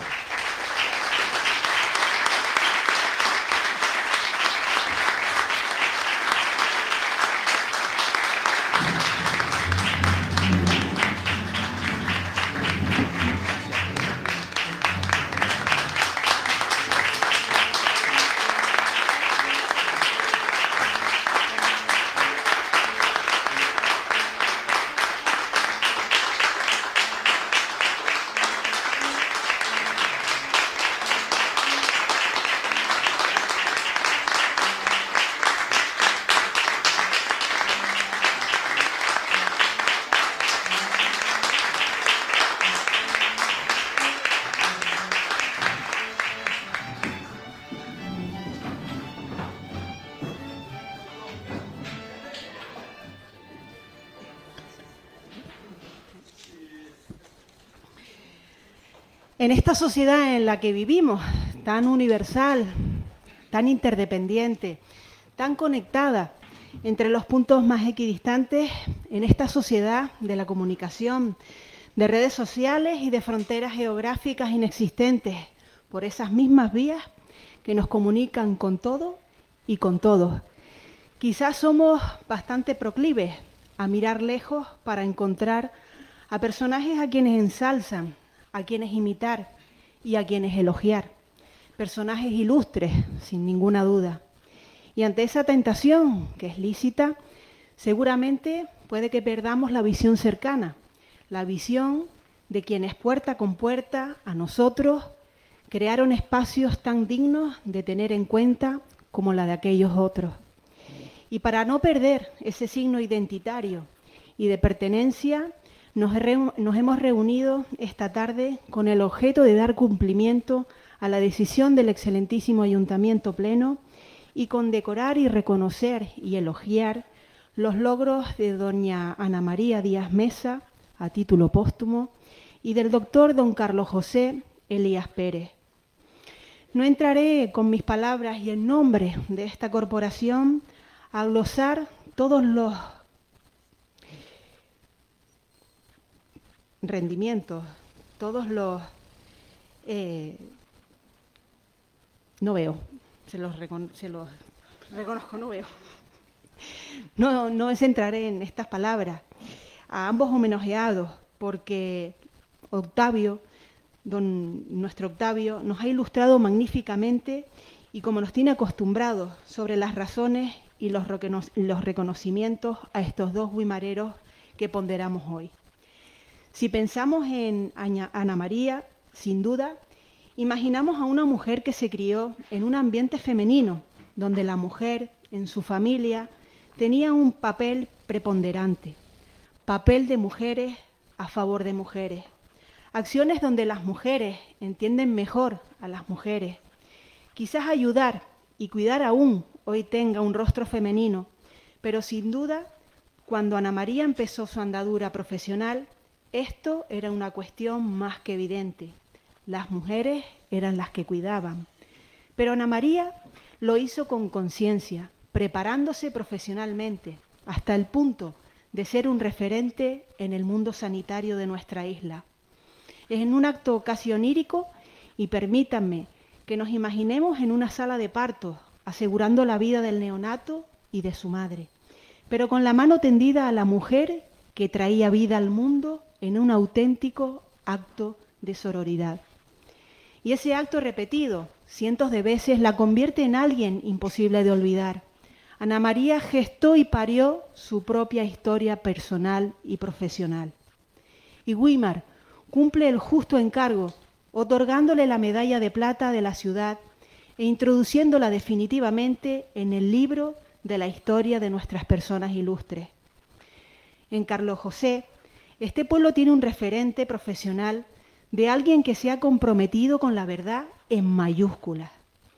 En esta sociedad en la que vivimos, tan universal, tan interdependiente, tan conectada entre los puntos más equidistantes, en esta sociedad de la comunicación, de redes sociales y de fronteras geográficas inexistentes, por esas mismas vías que nos comunican con todo y con todos. Quizás somos bastante proclives a mirar lejos para encontrar a personajes a quienes ensalzan, a quienes imitar y a quienes elogiar. Personajes ilustres, sin ninguna duda. Y ante esa tentación, que es lícita, seguramente puede que perdamos la visión cercana, la visión de quienes puerta con puerta a nosotros crearon espacios tan dignos de tener en cuenta como la de aquellos otros. Y para no perder ese signo identitario y de pertenencia, nos hemos reunido esta tarde con el objeto de dar cumplimiento a la decisión del excelentísimo Ayuntamiento Pleno y condecorar y reconocer y elogiar los logros de doña Ana María Díaz Mesa, a título póstumo, y del doctor don Carlos José Elías Pérez. No entraré con mis palabras y en nombre de esta corporación a glosar todos los rendimientos, todos los... no veo, se los reconozco, no veo. No me centraré en estas palabras. A ambos homenajeados, porque Octavio, nuestro Octavio, nos ha ilustrado magníficamente y como nos tiene acostumbrados sobre las razones y los reconocimientos a estos dos wimareros que ponderamos hoy. Si pensamos en Ana María, sin duda, imaginamos a una mujer que se crió en un ambiente femenino, donde la mujer, en su familia, tenía un papel preponderante, papel de mujeres a favor de mujeres, acciones donde las mujeres entienden mejor a las mujeres. Quizás ayudar y cuidar aún hoy tenga un rostro femenino, pero sin duda, cuando Ana María empezó su andadura profesional, esto era una cuestión más que evidente. Las mujeres eran las que cuidaban. Pero Ana María lo hizo con conciencia, preparándose profesionalmente, hasta el punto de ser un referente en el mundo sanitario de nuestra isla. En un acto casi onírico, y permítanme que nos imaginemos en una sala de partos, asegurando la vida del neonato y de su madre, pero con la mano tendida a la mujer que traía vida al mundo en un auténtico acto de sororidad. Y ese acto repetido cientos de veces la convierte en alguien imposible de olvidar. Ana María gestó y parió su propia historia personal y profesional. Y Weimar cumple el justo encargo, otorgándole la medalla de plata de la ciudad e introduciéndola definitivamente en el libro de la historia de nuestras personas ilustres. En Carlos José, este pueblo tiene un referente profesional de alguien que se ha comprometido con la verdad en mayúsculas.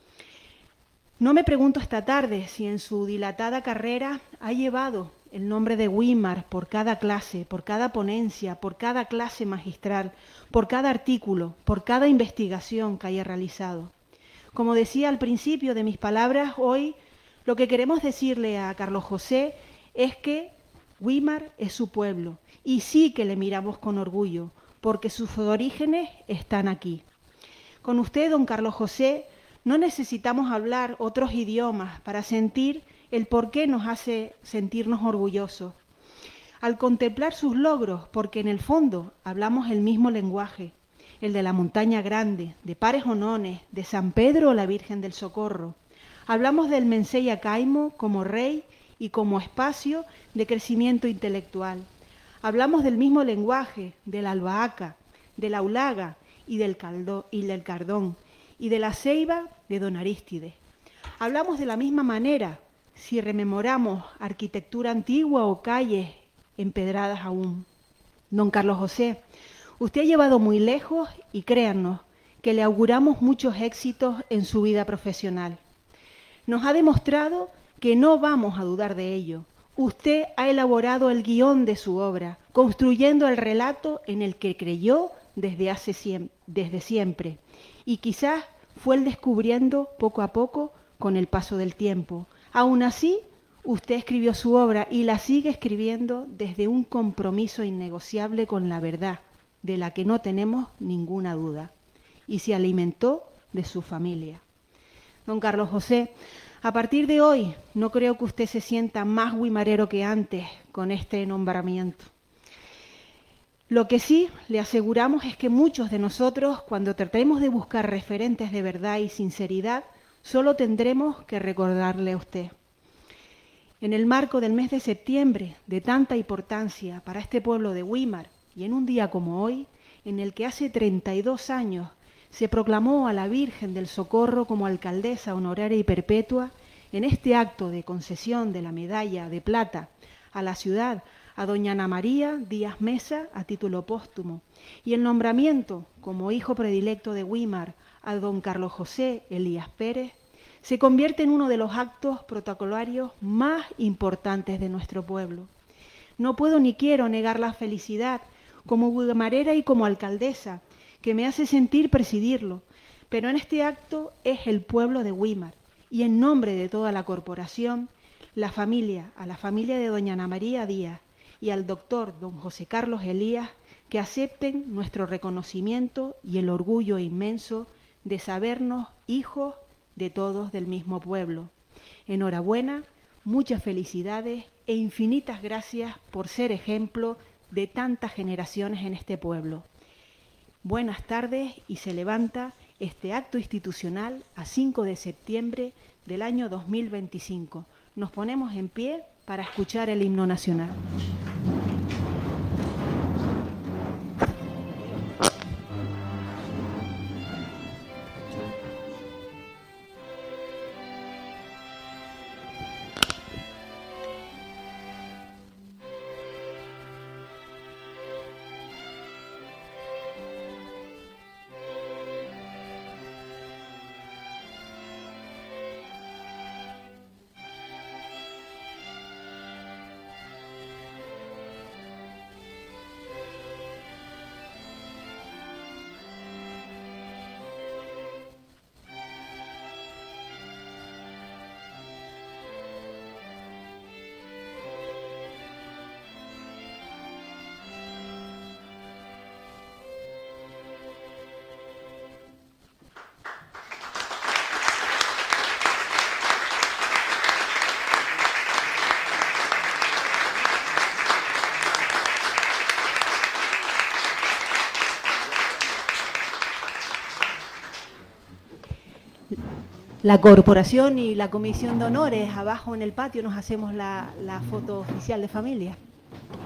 No me pregunto esta tarde si en su dilatada carrera ha llevado el nombre de Weimar por cada clase, por cada ponencia, por cada clase magistral, por cada artículo, por cada investigación que haya realizado. Como decía al principio de mis palabras, hoy lo que queremos decirle a Carlos José es que Weimar es su pueblo y sí que le miramos con orgullo, porque sus orígenes están aquí. Con usted, don Carlos José, no necesitamos hablar otros idiomas para sentir el por qué nos hace sentirnos orgullosos. Al contemplar sus logros, porque en el fondo hablamos el mismo lenguaje, el de la montaña grande, de Pares Onones, de San Pedro o la Virgen del Socorro. Hablamos del Menseya Caimo como rey y como espacio de crecimiento intelectual. Hablamos del mismo lenguaje, de la albahaca, de la ulaga y del cardón, y de la ceiba de don Arístides. Hablamos de la misma manera si rememoramos arquitectura antigua o calles empedradas aún. Don Carlos José, usted ha llevado muy lejos y créannos que le auguramos muchos éxitos en su vida profesional. Nos ha demostrado que no vamos a dudar de ello. Usted ha elaborado el guión de su obra, construyendo el relato en el que creyó desde siempre, y quizás fue el descubriendo poco a poco con el paso del tiempo. Aún así, usted escribió su obra y la sigue escribiendo desde un compromiso innegociable con la verdad, de la que no tenemos ninguna duda, y se alimentó de su familia. Don Carlos José, a partir de hoy no creo que usted se sienta más wimarero que antes con este nombramiento. Lo que sí le aseguramos es que muchos de nosotros, cuando tratemos de buscar referentes de verdad y sinceridad, solo tendremos que recordarle a usted. En el marco del mes de septiembre, de tanta importancia para este pueblo de Weimar, y en un día como hoy, en el que hace 32 años se proclamó a la Virgen del Socorro como alcaldesa honoraria y perpetua, en este acto de concesión de la medalla de plata a la ciudad a doña Ana María Díaz Mesa a título póstumo, y el nombramiento como hijo predilecto de Weimar a don Carlos José Elías Pérez, se convierte en uno de los actos protocolarios más importantes de nuestro pueblo. No puedo ni quiero negar la felicidad como wimarera y como alcaldesa que me hace sentir presidirlo, pero en este acto es el pueblo de Weimar y en nombre de toda la corporación, a la familia de doña Ana María Díaz y al doctor don José Carlos Elías, que acepten nuestro reconocimiento y el orgullo inmenso de sabernos hijos de todos del mismo pueblo. Enhorabuena, muchas felicidades e infinitas gracias por ser ejemplo de tantas generaciones en este pueblo. Buenas tardes, y se levanta este acto institucional a 5 de septiembre del año 2025. Nos ponemos en pie para escuchar el himno nacional. la corporación y la comisión de honores. Abajo en el patio nos hacemos la foto oficial de familia.